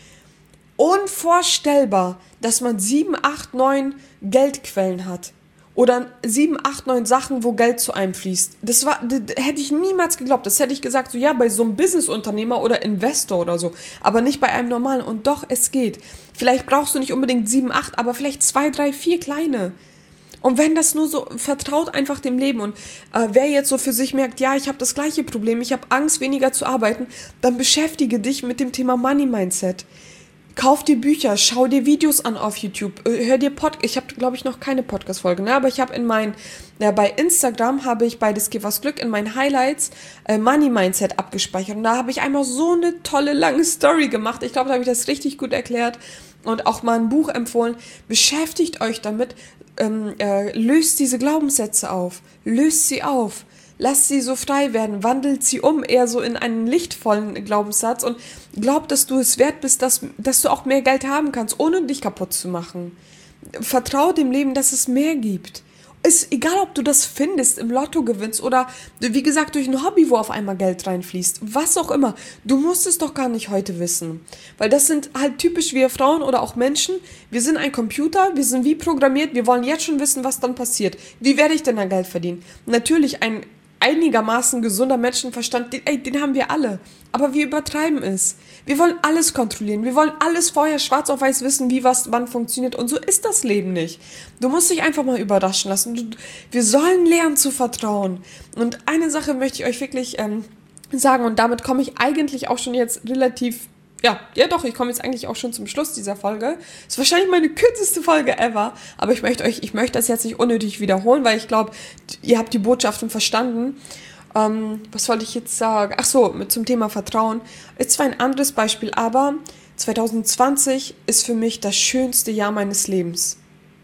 S1: unvorstellbar, dass man sieben, acht, neun Geldquellen hat. Oder sieben, acht, neun Sachen, wo Geld zu einem fließt. Das war, das hätte ich niemals geglaubt. Das hätte ich gesagt, so ja, bei so einem Businessunternehmer oder Investor oder so. Aber nicht bei einem normalen. Und doch, es geht. Vielleicht brauchst du nicht unbedingt sieben, acht, aber vielleicht zwei, drei, vier kleine. Und wenn das nur so, vertraut einfach dem Leben. Und äh, wer jetzt so für sich merkt, ja, ich habe das gleiche Problem, ich habe Angst, weniger zu arbeiten, dann beschäftige dich mit dem Thema Money Mindset. Kauf dir Bücher, schau dir Videos an auf YouTube, hör dir Pod, ich habe glaube ich noch keine Podcast-Folge, ne? Aber ich habe in mein, ja, bei Instagram habe ich bei Das Gib was Glück in meinen Highlights äh, Money Mindset abgespeichert und da habe ich einmal so eine tolle lange Story gemacht. Ich glaube, da habe ich das richtig gut erklärt und auch mal ein Buch empfohlen. Beschäftigt euch damit, ähm, äh, löst diese Glaubenssätze auf, löst sie auf. Lasst sie so frei werden, wandelt sie um, eher so in einen lichtvollen Glaubenssatz und glaubt, dass du es wert bist, dass, dass du auch mehr Geld haben kannst, ohne dich kaputt zu machen. Vertrau dem Leben, dass es mehr gibt. Ist egal, ob du das findest, im Lotto gewinnst oder, wie gesagt, durch ein Hobby, wo auf einmal Geld reinfließt. Was auch immer. Du musst es doch gar nicht heute wissen. Weil das sind halt typisch wir Frauen oder auch Menschen. Wir sind ein Computer, wir sind wie programmiert, wir wollen jetzt schon wissen, was dann passiert. Wie werde ich denn da Geld verdienen? Natürlich ein einigermaßen gesunder Menschenverstand, den, ey, den haben wir alle. Aber wir übertreiben es. Wir wollen alles kontrollieren. Wir wollen alles vorher schwarz auf weiß wissen, wie was wann funktioniert. Und so ist das Leben nicht. Du musst dich einfach mal überraschen lassen. Du, wir sollen lernen zu vertrauen. Und eine Sache möchte ich euch wirklich ähm, sagen. Und damit komme ich eigentlich auch schon jetzt relativ... Ja, ja doch, ich komme jetzt eigentlich auch schon zum Schluss dieser Folge. Ist wahrscheinlich meine kürzeste Folge ever, aber ich möchte euch, ich möchte das jetzt nicht unnötig wiederholen, weil ich glaube, ihr habt die Botschaften verstanden. Ähm, was wollte ich jetzt sagen? Ach so, mit zum Thema Vertrauen. Ist zwar ein anderes Beispiel, aber zwanzig zwanzig ist für mich das schönste Jahr meines Lebens.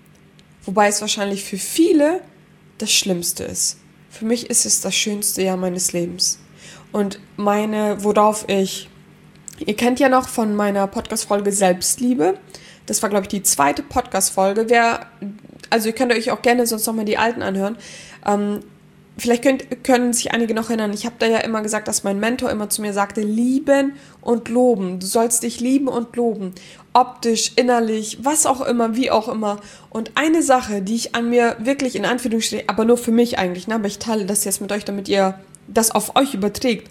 S1: Wobei es wahrscheinlich für viele das Schlimmste ist. Für mich ist es das schönste Jahr meines Lebens. Und meine, worauf ich... Ihr kennt ja noch von meiner Podcast-Folge Selbstliebe. Das war, glaube ich, die zweite Podcast-Folge. Wer, also ihr könnt euch auch gerne sonst nochmal die alten anhören. Ähm, vielleicht könnt, können sich einige noch erinnern. Ich habe da ja immer gesagt, dass mein Mentor immer zu mir sagte, lieben und loben. Du sollst dich lieben und loben. Optisch, innerlich, was auch immer, wie auch immer. Und eine Sache, die ich an mir wirklich in Anführungsstrichen, aber nur für mich eigentlich, ne, aber ich teile das jetzt mit euch, damit ihr das auf euch überträgt.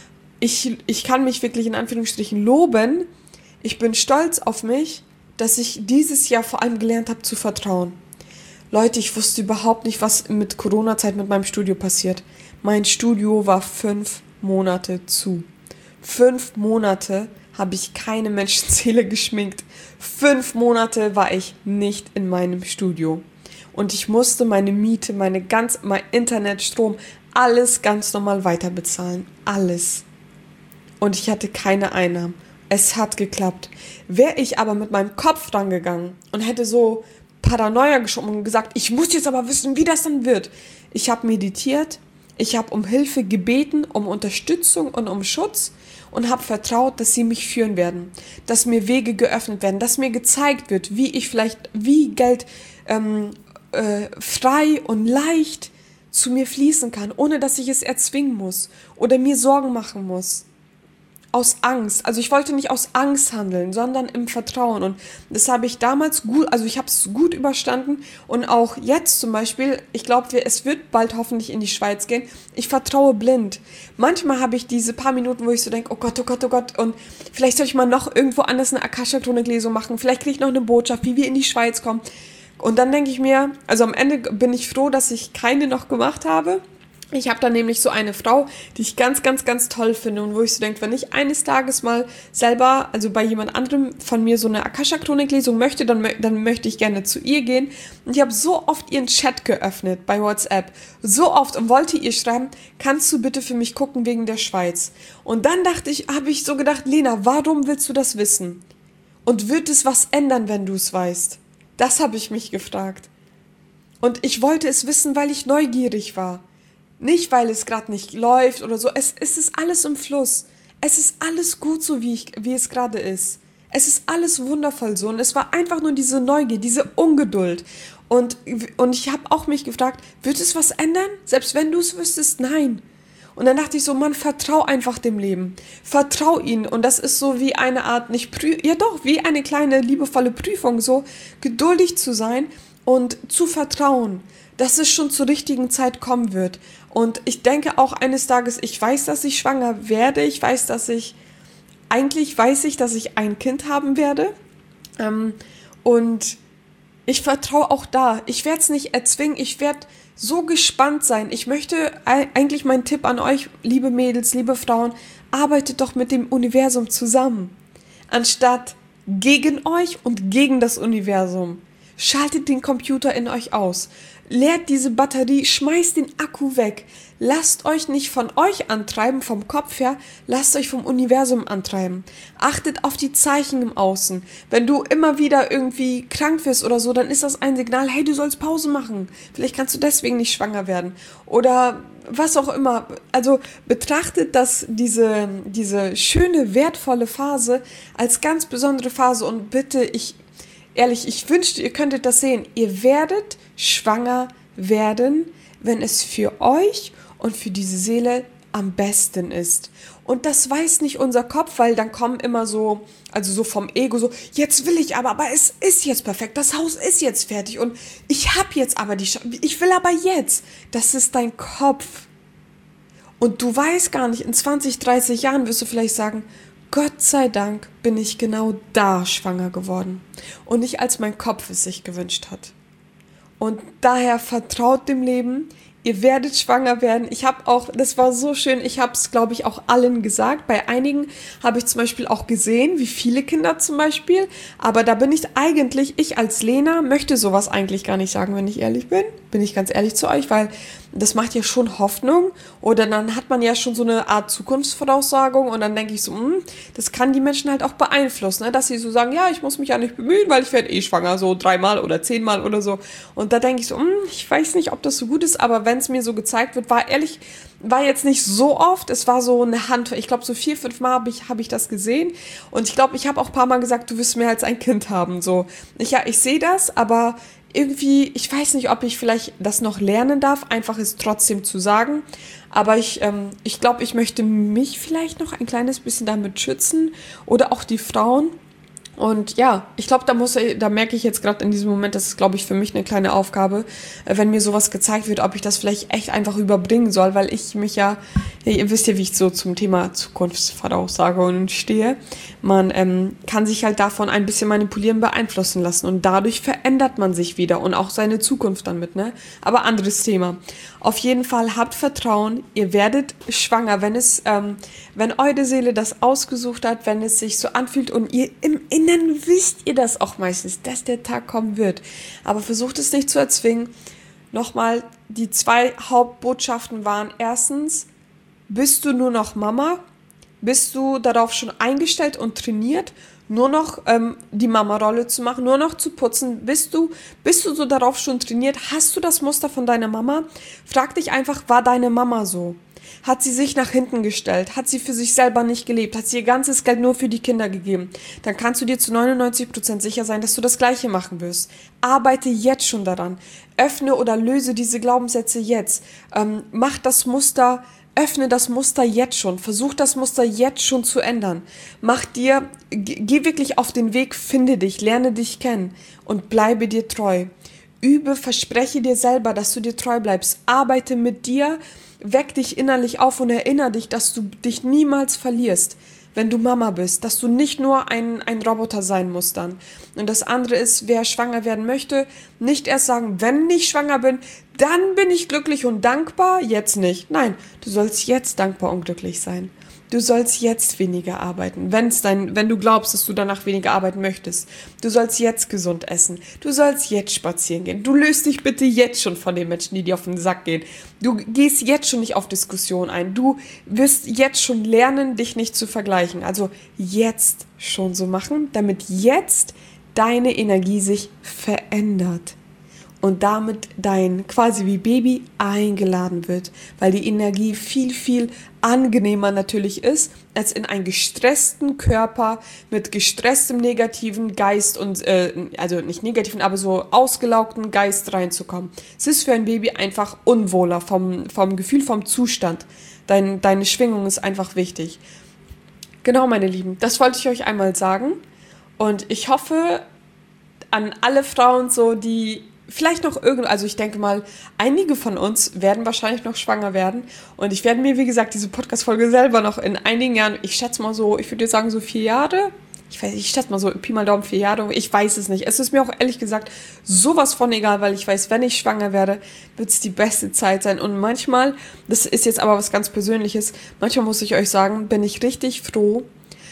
S1: Ich, ich kann mich wirklich in Anführungsstrichen loben. Ich bin stolz auf mich, dass ich dieses Jahr vor allem gelernt habe zu vertrauen. Leute, ich wusste überhaupt nicht, was mit Corona-Zeit mit meinem Studio passiert. Mein Studio war fünf Monate zu. Fünf Monate habe ich keine Menschenseele geschminkt. Fünf Monate war ich nicht in meinem Studio. Und ich musste meine Miete, meine ganz, mein Internet, Strom, alles ganz normal weiter bezahlen. Alles. Und ich hatte keine Einnahmen. Es hat geklappt. Wäre ich aber mit meinem Kopf dran gegangen und hätte so Paranoia geschoben und gesagt, ich muss jetzt aber wissen, wie das dann wird. Ich habe meditiert, ich habe um Hilfe gebeten, um Unterstützung und um Schutz und habe vertraut, dass sie mich führen werden, dass mir Wege geöffnet werden, dass mir gezeigt wird, wie ich vielleicht, wie Geld ähm, äh, frei und leicht zu mir fließen kann, ohne dass ich es erzwingen muss oder mir Sorgen machen muss. Aus Angst. Also ich wollte nicht aus Angst handeln, sondern im Vertrauen. Und das habe ich damals gut, also ich habe es gut überstanden. Und auch jetzt zum Beispiel, ich glaube, es wird bald hoffentlich in die Schweiz gehen. Ich vertraue blind. Manchmal habe ich diese paar Minuten, wo ich so denke, oh Gott, oh Gott, oh Gott. Und vielleicht soll ich mal noch irgendwo anders eine Akasha-Chronik-Lesung machen. Vielleicht kriege ich noch eine Botschaft, wie wir in die Schweiz kommen. Und dann denke ich mir, also am Ende bin ich froh, dass ich keine noch gemacht habe. Ich habe da nämlich so eine Frau, die ich ganz, ganz, ganz toll finde und wo ich so denke, wenn ich eines Tages mal selber, also bei jemand anderem von mir so eine Akasha-Chronik-Lesung möchte, dann, dann möchte ich gerne zu ihr gehen. Und ich habe so oft ihren Chat geöffnet bei WhatsApp, so oft und wollte ihr schreiben, kannst du bitte für mich gucken wegen der Schweiz? Und dann dachte ich, habe ich so gedacht, Lena, warum willst du das wissen? Und wird es was ändern, wenn du es weißt? Das habe ich mich gefragt. Und ich wollte es wissen, weil ich neugierig war. Nicht, weil es gerade nicht läuft oder so. Es, es ist alles im Fluss. Es ist alles gut so, wie, ich, wie es gerade ist. Es ist alles wundervoll so. Und es war einfach nur diese Neugier, diese Ungeduld. Und, und ich habe auch mich gefragt, wird es was ändern? Selbst wenn du es wüsstest, nein. Und dann dachte ich so, Mann, vertrau einfach dem Leben. Vertrau ihnen. Und das ist so wie eine Art, nicht Prü- ja doch, wie eine kleine liebevolle Prüfung, so geduldig zu sein und zu vertrauen, dass es schon zur richtigen Zeit kommen wird. Und ich denke auch eines Tages, ich weiß, dass ich schwanger werde. Ich weiß, dass ich, eigentlich weiß ich, dass ich ein Kind haben werde. Ähm, und ich vertraue auch da. Ich werde es nicht erzwingen. Ich werde so gespannt sein. Ich möchte, eigentlich mein Tipp an euch, liebe Mädels, liebe Frauen, arbeitet doch mit dem Universum zusammen. Anstatt gegen euch und gegen das Universum. Schaltet den Computer in euch aus. Leert diese Batterie, schmeißt den Akku weg. Lasst euch nicht von euch antreiben, vom Kopf her, lasst euch vom Universum antreiben. Achtet auf die Zeichen im Außen. Wenn du immer wieder irgendwie krank wirst oder so, dann ist das ein Signal, hey, du sollst Pause machen. Vielleicht kannst du deswegen nicht schwanger werden. Oder was auch immer. Also betrachtet das, diese, diese schöne, wertvolle Phase als ganz besondere Phase. Und bitte, ich Ehrlich, ich wünschte, ihr könntet das sehen. Ihr werdet schwanger werden, wenn es für euch und für diese Seele am besten ist. Und das weiß nicht unser Kopf, weil dann kommen immer so, also so vom Ego so, jetzt will ich aber, aber es ist jetzt perfekt, das Haus ist jetzt fertig und ich habe jetzt aber die, Sch- ich will aber jetzt. Das ist dein Kopf. Und du weißt gar nicht, in zwanzig, dreißig Jahren wirst du vielleicht sagen, Gott sei Dank bin ich genau da schwanger geworden und nicht als mein Kopf es sich gewünscht hat. Und daher vertraut dem Leben, ihr werdet schwanger werden. Ich habe auch, das war so schön, ich habe es, glaube ich, auch allen gesagt. Bei einigen habe ich zum Beispiel auch gesehen, wie viele Kinder zum Beispiel. Aber da bin ich eigentlich, ich als Lena möchte sowas eigentlich gar nicht sagen, wenn ich ehrlich bin. Bin ich ganz ehrlich zu euch, weil das macht ja schon Hoffnung. Oder dann hat man ja schon so eine Art Zukunftsvoraussagung. Und dann denke ich so, mh, das kann die Menschen halt auch beeinflussen, ne? Dass sie so sagen, ja, ich muss mich ja nicht bemühen, weil ich werde eh schwanger, so dreimal oder zehnmal oder so. Und da denke ich so, mh, ich weiß nicht, ob das so gut ist, aber wenn es mir so gezeigt wird, war ehrlich, war jetzt nicht so oft, es war so eine Hand, ich glaube so vier, fünf Mal habe ich, hab ich das gesehen und ich glaube, ich habe auch ein paar Mal gesagt, du wirst mehr als ein Kind haben, so. Ich, ja, ich sehe das, aber irgendwie, ich weiß nicht, ob ich vielleicht das noch lernen darf, einfach es trotzdem zu sagen, aber ich, ähm, ich glaube, ich möchte mich vielleicht noch ein kleines bisschen damit schützen oder auch die Frauen. Und ja, ich glaube, da muss, da merke ich jetzt gerade in diesem Moment, das ist, glaube ich, für mich eine kleine Aufgabe, äh, wenn mir sowas gezeigt wird, ob ich das vielleicht echt einfach überbringen soll, weil ich mich ja, ja ihr wisst ja, wie ich so zum Thema Zukunftsvoraussage stehe. Man ähm, kann sich halt davon ein bisschen manipulieren, beeinflussen lassen und dadurch verändert man sich wieder und auch seine Zukunft dann mit, ne? Aber anderes Thema. Auf jeden Fall habt Vertrauen, ihr werdet schwanger, wenn es, ähm, wenn eure Seele das ausgesucht hat, wenn es sich so anfühlt und ihr im Inneren wisst ihr das auch meistens, dass der Tag kommen wird. Aber versucht es nicht zu erzwingen. Nochmal, die zwei Hauptbotschaften waren erstens, bist du nur noch Mama? Bist du darauf schon eingestellt und trainiert, nur noch ähm, die Mama-Rolle zu machen, nur noch zu putzen? Bist du, bist du so darauf schon trainiert? Hast du das Muster von deiner Mama? Frag dich einfach, war deine Mama so? Hat sie sich nach hinten gestellt? Hat sie für sich selber nicht gelebt? Hat sie ihr ganzes Geld nur für die Kinder gegeben? Dann kannst du dir zu neunundneunzig Prozent sicher sein, dass du das Gleiche machen wirst. Arbeite jetzt schon daran. Öffne oder löse diese Glaubenssätze jetzt. Ähm, mach das Muster Öffne das Muster jetzt schon. Versuch das Muster jetzt schon zu ändern. Mach dir, geh wirklich auf den Weg, finde dich, lerne dich kennen und bleibe dir treu. Übe, verspreche dir selber, dass du dir treu bleibst. Arbeite mit dir, weck dich innerlich auf und erinnere dich, dass du dich niemals verlierst, wenn du Mama bist, dass du nicht nur ein, ein Roboter sein musst dann. Und das andere ist, wer schwanger werden möchte, nicht erst sagen, wenn ich schwanger bin, dann bin ich glücklich und dankbar, jetzt nicht. Nein, du sollst jetzt dankbar und glücklich sein. Du sollst jetzt weniger arbeiten, wenn's dein, wenn du glaubst, dass du danach weniger arbeiten möchtest. Du sollst jetzt gesund essen. Du sollst jetzt spazieren gehen. Du löst dich bitte jetzt schon von den Menschen, die dir auf den Sack gehen. Du gehst jetzt schon nicht auf Diskussion ein. Du wirst jetzt schon lernen, dich nicht zu vergleichen. Also jetzt schon so machen, damit jetzt deine Energie sich verändert. Und damit dein quasi wie Baby eingeladen wird, weil die Energie viel, viel angenehmer natürlich ist, als in einen gestressten Körper mit gestresstem negativen Geist und, äh, also nicht negativen, aber so ausgelaugten Geist reinzukommen. Es ist für ein Baby einfach unwohler vom, vom Gefühl, vom Zustand. Dein, deine Schwingung ist einfach wichtig. Genau, meine Lieben, das wollte ich euch einmal sagen. Und ich hoffe an alle Frauen so, die vielleicht noch irgendwo, also ich denke mal, einige von uns werden wahrscheinlich noch schwanger werden und ich werde mir, wie gesagt, diese Podcast-Folge selber noch in einigen Jahren, ich schätze mal so, ich würde sagen so vier Jahre, ich weiß, ich schätze mal so Pi mal Daumen vier Jahre, ich weiß es nicht. Es ist mir auch ehrlich gesagt sowas von egal, weil ich weiß, wenn ich schwanger werde, wird es die beste Zeit sein und manchmal, das ist jetzt aber was ganz Persönliches, manchmal muss ich euch sagen, bin ich richtig froh,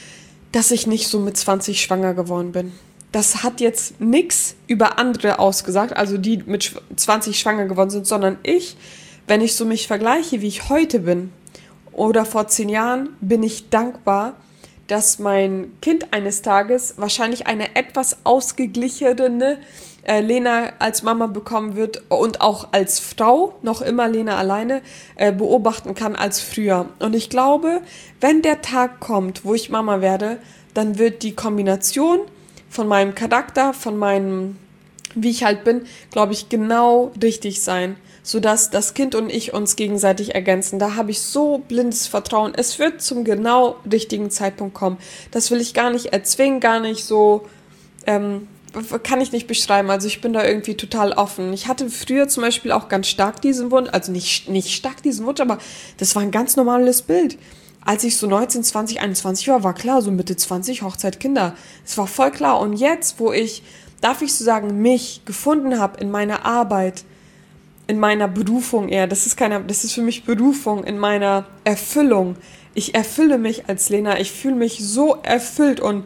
S1: dass ich nicht so mit zwanzig schwanger geworden bin. Das hat jetzt nichts über andere ausgesagt, also die mit zwanzig schwanger geworden sind, sondern ich, wenn ich so mich vergleiche, wie ich heute bin oder vor zehn Jahren, bin ich dankbar, dass mein Kind eines Tages wahrscheinlich eine etwas ausgeglichene äh, Lena als Mama bekommen wird und auch als Frau noch immer Lena alleine äh, beobachten kann als früher. Und ich glaube, wenn der Tag kommt, wo ich Mama werde, dann wird die Kombination von meinem Charakter, von meinem, wie ich halt bin, glaube ich, genau richtig sein, sodass das Kind und ich uns gegenseitig ergänzen. Da habe ich so blindes Vertrauen. Es wird zum genau richtigen Zeitpunkt kommen. Das will ich gar nicht erzwingen, gar nicht so, ähm, kann ich nicht beschreiben. Also ich bin da irgendwie total offen. Ich hatte früher zum Beispiel auch ganz stark diesen Wunsch, also nicht, nicht stark diesen Wunsch, aber das war ein ganz normales Bild. Als ich so neunzehn, zwanzig, einundzwanzig war, war klar, so Mitte zwanzig, Hochzeit, Kinder. Es war voll klar. Und jetzt, wo ich, darf ich so sagen, mich gefunden habe in meiner Arbeit, in meiner Berufung eher, das ist keine, das ist für mich Berufung, in meiner Erfüllung. Ich erfülle mich als Lena, ich fühle mich so erfüllt und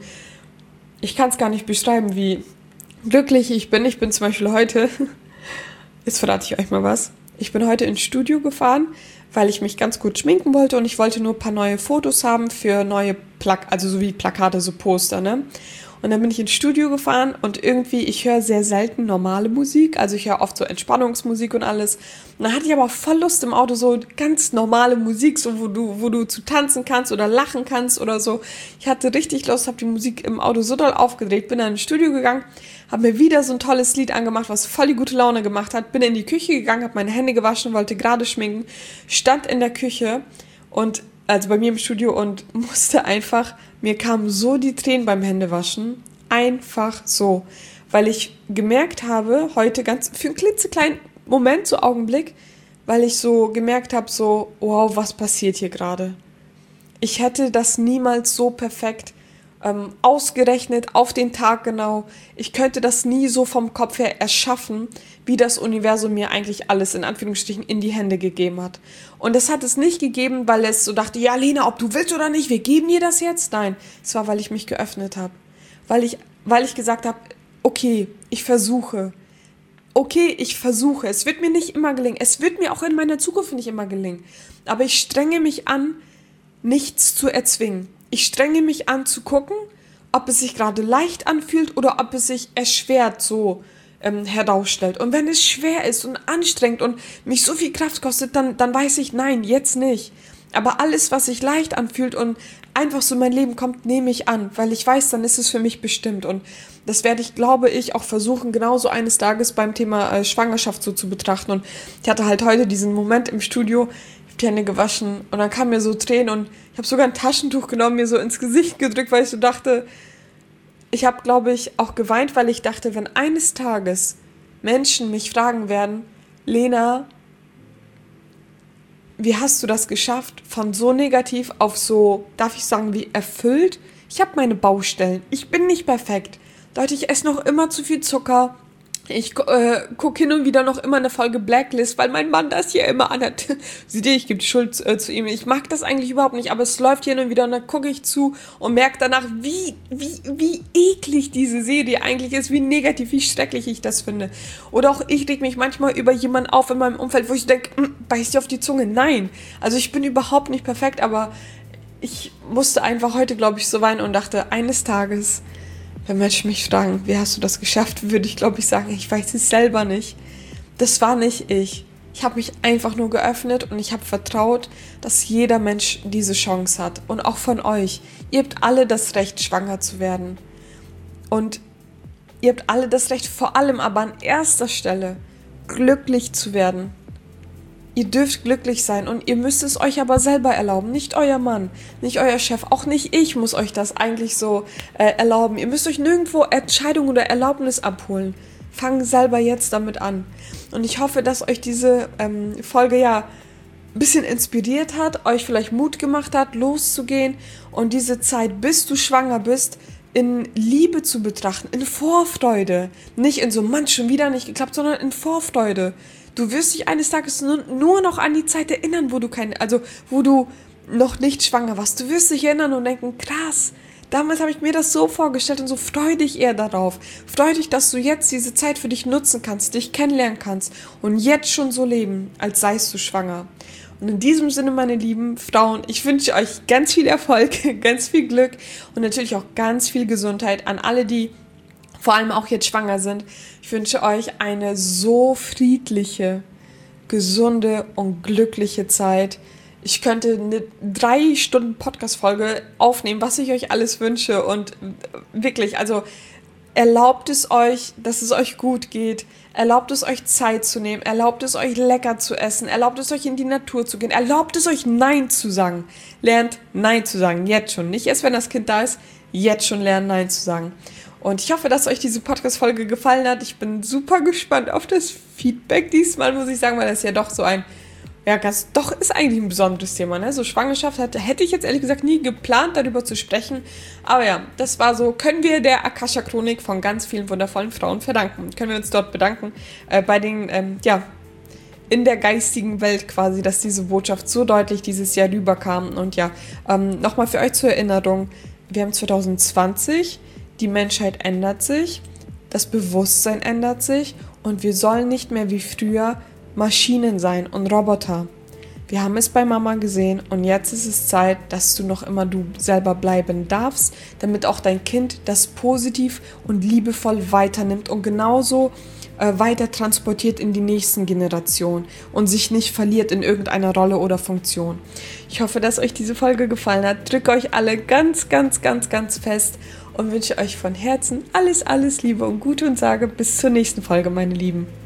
S1: ich kann es gar nicht beschreiben, wie glücklich ich bin. Ich bin zum Beispiel heute, jetzt verrate ich euch mal was, ich bin heute ins Studio gefahren, weil ich mich ganz gut schminken wollte und ich wollte nur ein paar neue Fotos haben für neue Plak- also so wie Plakate, so Poster, ne? Und dann bin ich ins Studio gefahren und irgendwie, ich höre sehr selten normale Musik, also ich höre oft so Entspannungsmusik und alles. Und dann hatte ich aber voll Lust im Auto, so ganz normale Musik, so wo du, wo du zu tanzen kannst oder lachen kannst oder so. Ich hatte richtig Lust, habe die Musik im Auto so doll aufgedreht, bin dann ins Studio gegangen, habe mir wieder so ein tolles Lied angemacht, was voll die gute Laune gemacht hat, bin in die Küche gegangen, habe meine Hände gewaschen, wollte gerade schminken, stand in der Küche und also bei mir im Studio und musste einfach, mir kamen so die Tränen beim Händewaschen, einfach so, weil ich gemerkt habe, heute ganz, für einen klitzekleinen Moment, so Augenblick, weil ich so gemerkt habe, so, wow, was passiert hier gerade? Ich hätte das niemals so perfekt ähm, ausgerechnet, auf den Tag genau. Ich könnte das nie so vom Kopf her erschaffen, wie das Universum mir eigentlich alles in Anführungsstrichen in die Hände gegeben hat. Und das hat es nicht gegeben, weil es so dachte, ja Lena, ob du willst oder nicht, wir geben dir das jetzt. Nein, es war, weil ich mich geöffnet habe. Weil ich, weil ich gesagt habe, okay, ich versuche. okay, ich versuche, es wird mir nicht immer gelingen, es wird mir auch in meiner Zukunft nicht immer gelingen, aber ich strenge mich an, nichts zu erzwingen. Ich strenge mich an zu gucken, ob es sich gerade leicht anfühlt oder ob es sich erschwert so ähm, herausstellt. Und wenn es schwer ist und anstrengend und mich so viel Kraft kostet, dann, dann weiß ich, nein, jetzt nicht. Aber alles, was sich leicht anfühlt und einfach so in mein Leben kommt, nehme ich an, weil ich weiß, dann ist es für mich bestimmt. Und das werde ich, glaube ich, auch versuchen, genauso eines Tages beim Thema äh, Schwangerschaft so zu betrachten. Und ich hatte halt heute diesen Moment im Studio, ich habe die Hände gewaschen und dann kamen mir so Tränen und ich habe sogar ein Taschentuch genommen, mir so ins Gesicht gedrückt, weil ich so dachte, ich habe, glaube ich, auch geweint, weil ich dachte, wenn eines Tages Menschen mich fragen werden, Lena, wie hast du das geschafft, von so negativ auf so, darf ich sagen, wie erfüllt? Ich habe meine Baustellen, ich bin nicht perfekt. Leute, ich esse noch immer zu viel Zucker. Ich äh, gucke hin und wieder noch immer eine Folge Blacklist, weil mein Mann das hier immer anhat. Seht ihr, ich gebe die Schuld äh, zu ihm. Ich mag das eigentlich überhaupt nicht, aber es läuft hier hin und wieder und dann gucke ich zu und merke danach, wie, wie, wie eklig diese Serie eigentlich ist, wie negativ, wie schrecklich ich das finde. Oder auch ich reg mich manchmal über jemanden auf in meinem Umfeld, wo ich denke, beiß dir auf die Zunge. Nein, also ich bin überhaupt nicht perfekt, aber ich musste einfach heute, glaube ich, so weinen und dachte, eines Tages, wenn Menschen mich fragen, wie hast du das geschafft, würde ich, glaube ich, sagen, ich weiß es selber nicht. Das war nicht ich. Ich habe mich einfach nur geöffnet und ich habe vertraut, dass jeder Mensch diese Chance hat. Und auch von euch. Ihr habt alle das Recht, schwanger zu werden. Und ihr habt alle das Recht, vor allem aber an erster Stelle, glücklich zu werden. Ihr dürft glücklich sein und ihr müsst es euch aber selber erlauben. Nicht euer Mann, nicht euer Chef, auch nicht ich muss euch das eigentlich so äh, erlauben. Ihr müsst euch nirgendwo Entscheidung oder Erlaubnis abholen. Fangt selber jetzt damit an. Und ich hoffe, dass euch diese ähm, Folge ja ein bisschen inspiriert hat, euch vielleicht Mut gemacht hat, loszugehen und diese Zeit, bis du schwanger bist, in Liebe zu betrachten, in Vorfreude. Nicht in so, Mann, schon wieder nicht geklappt, sondern in Vorfreude. Du wirst dich eines Tages nur, nur noch an die Zeit erinnern, wo du kein, also wo du noch nicht schwanger warst. Du wirst dich erinnern und denken, krass, damals habe ich mir das so vorgestellt und so freu dich eher darauf. Freu dich, dass du jetzt diese Zeit für dich nutzen kannst, dich kennenlernen kannst und jetzt schon so leben, als seist du schwanger. Und in diesem Sinne, meine lieben Frauen, ich wünsche euch ganz viel Erfolg, ganz viel Glück und natürlich auch ganz viel Gesundheit an alle, die vor allem auch jetzt schwanger sind. Ich wünsche euch eine so friedliche, gesunde und glückliche Zeit. Ich könnte eine drei Stunden Podcast-Folge aufnehmen, was ich euch alles wünsche. Und wirklich, also erlaubt es euch, dass es euch gut geht. Erlaubt es euch Zeit zu nehmen. Erlaubt es euch lecker zu essen. Erlaubt es euch in die Natur zu gehen. Erlaubt es euch Nein zu sagen. Lernt Nein zu sagen, jetzt schon. Nicht erst, wenn das Kind da ist, jetzt schon lernen Nein zu sagen. Und ich hoffe, dass euch diese Podcast-Folge gefallen hat. Ich bin super gespannt auf das Feedback diesmal, muss ich sagen, weil das ja doch so ein, ja, ganz, doch ist eigentlich ein besonderes Thema, ne? So Schwangerschaft hatte, hätte ich jetzt ehrlich gesagt nie geplant, darüber zu sprechen. Aber ja, das war so, können wir der Akasha-Chronik von ganz vielen wundervollen Frauen verdanken. Können wir uns dort bedanken, äh, bei den, ähm, ja, in der geistigen Welt quasi, dass diese Botschaft so deutlich dieses Jahr rüberkam. Und ja, ähm, nochmal für euch zur Erinnerung, wir haben zwanzig zwanzig, die Menschheit ändert sich, das Bewusstsein ändert sich und wir sollen nicht mehr wie früher Maschinen sein und Roboter. Wir haben es bei Mama gesehen und jetzt ist es Zeit, dass du noch immer du selber bleiben darfst, damit auch dein Kind das positiv und liebevoll weiternimmt und genauso äh, weiter transportiert in die nächsten Generationen und sich nicht verliert in irgendeiner Rolle oder Funktion. Ich hoffe, dass euch diese Folge gefallen hat. Drücke euch alle ganz, ganz, ganz, ganz fest und wünsche euch von Herzen alles, alles Liebe und Gute und sage bis zur nächsten Folge, meine Lieben.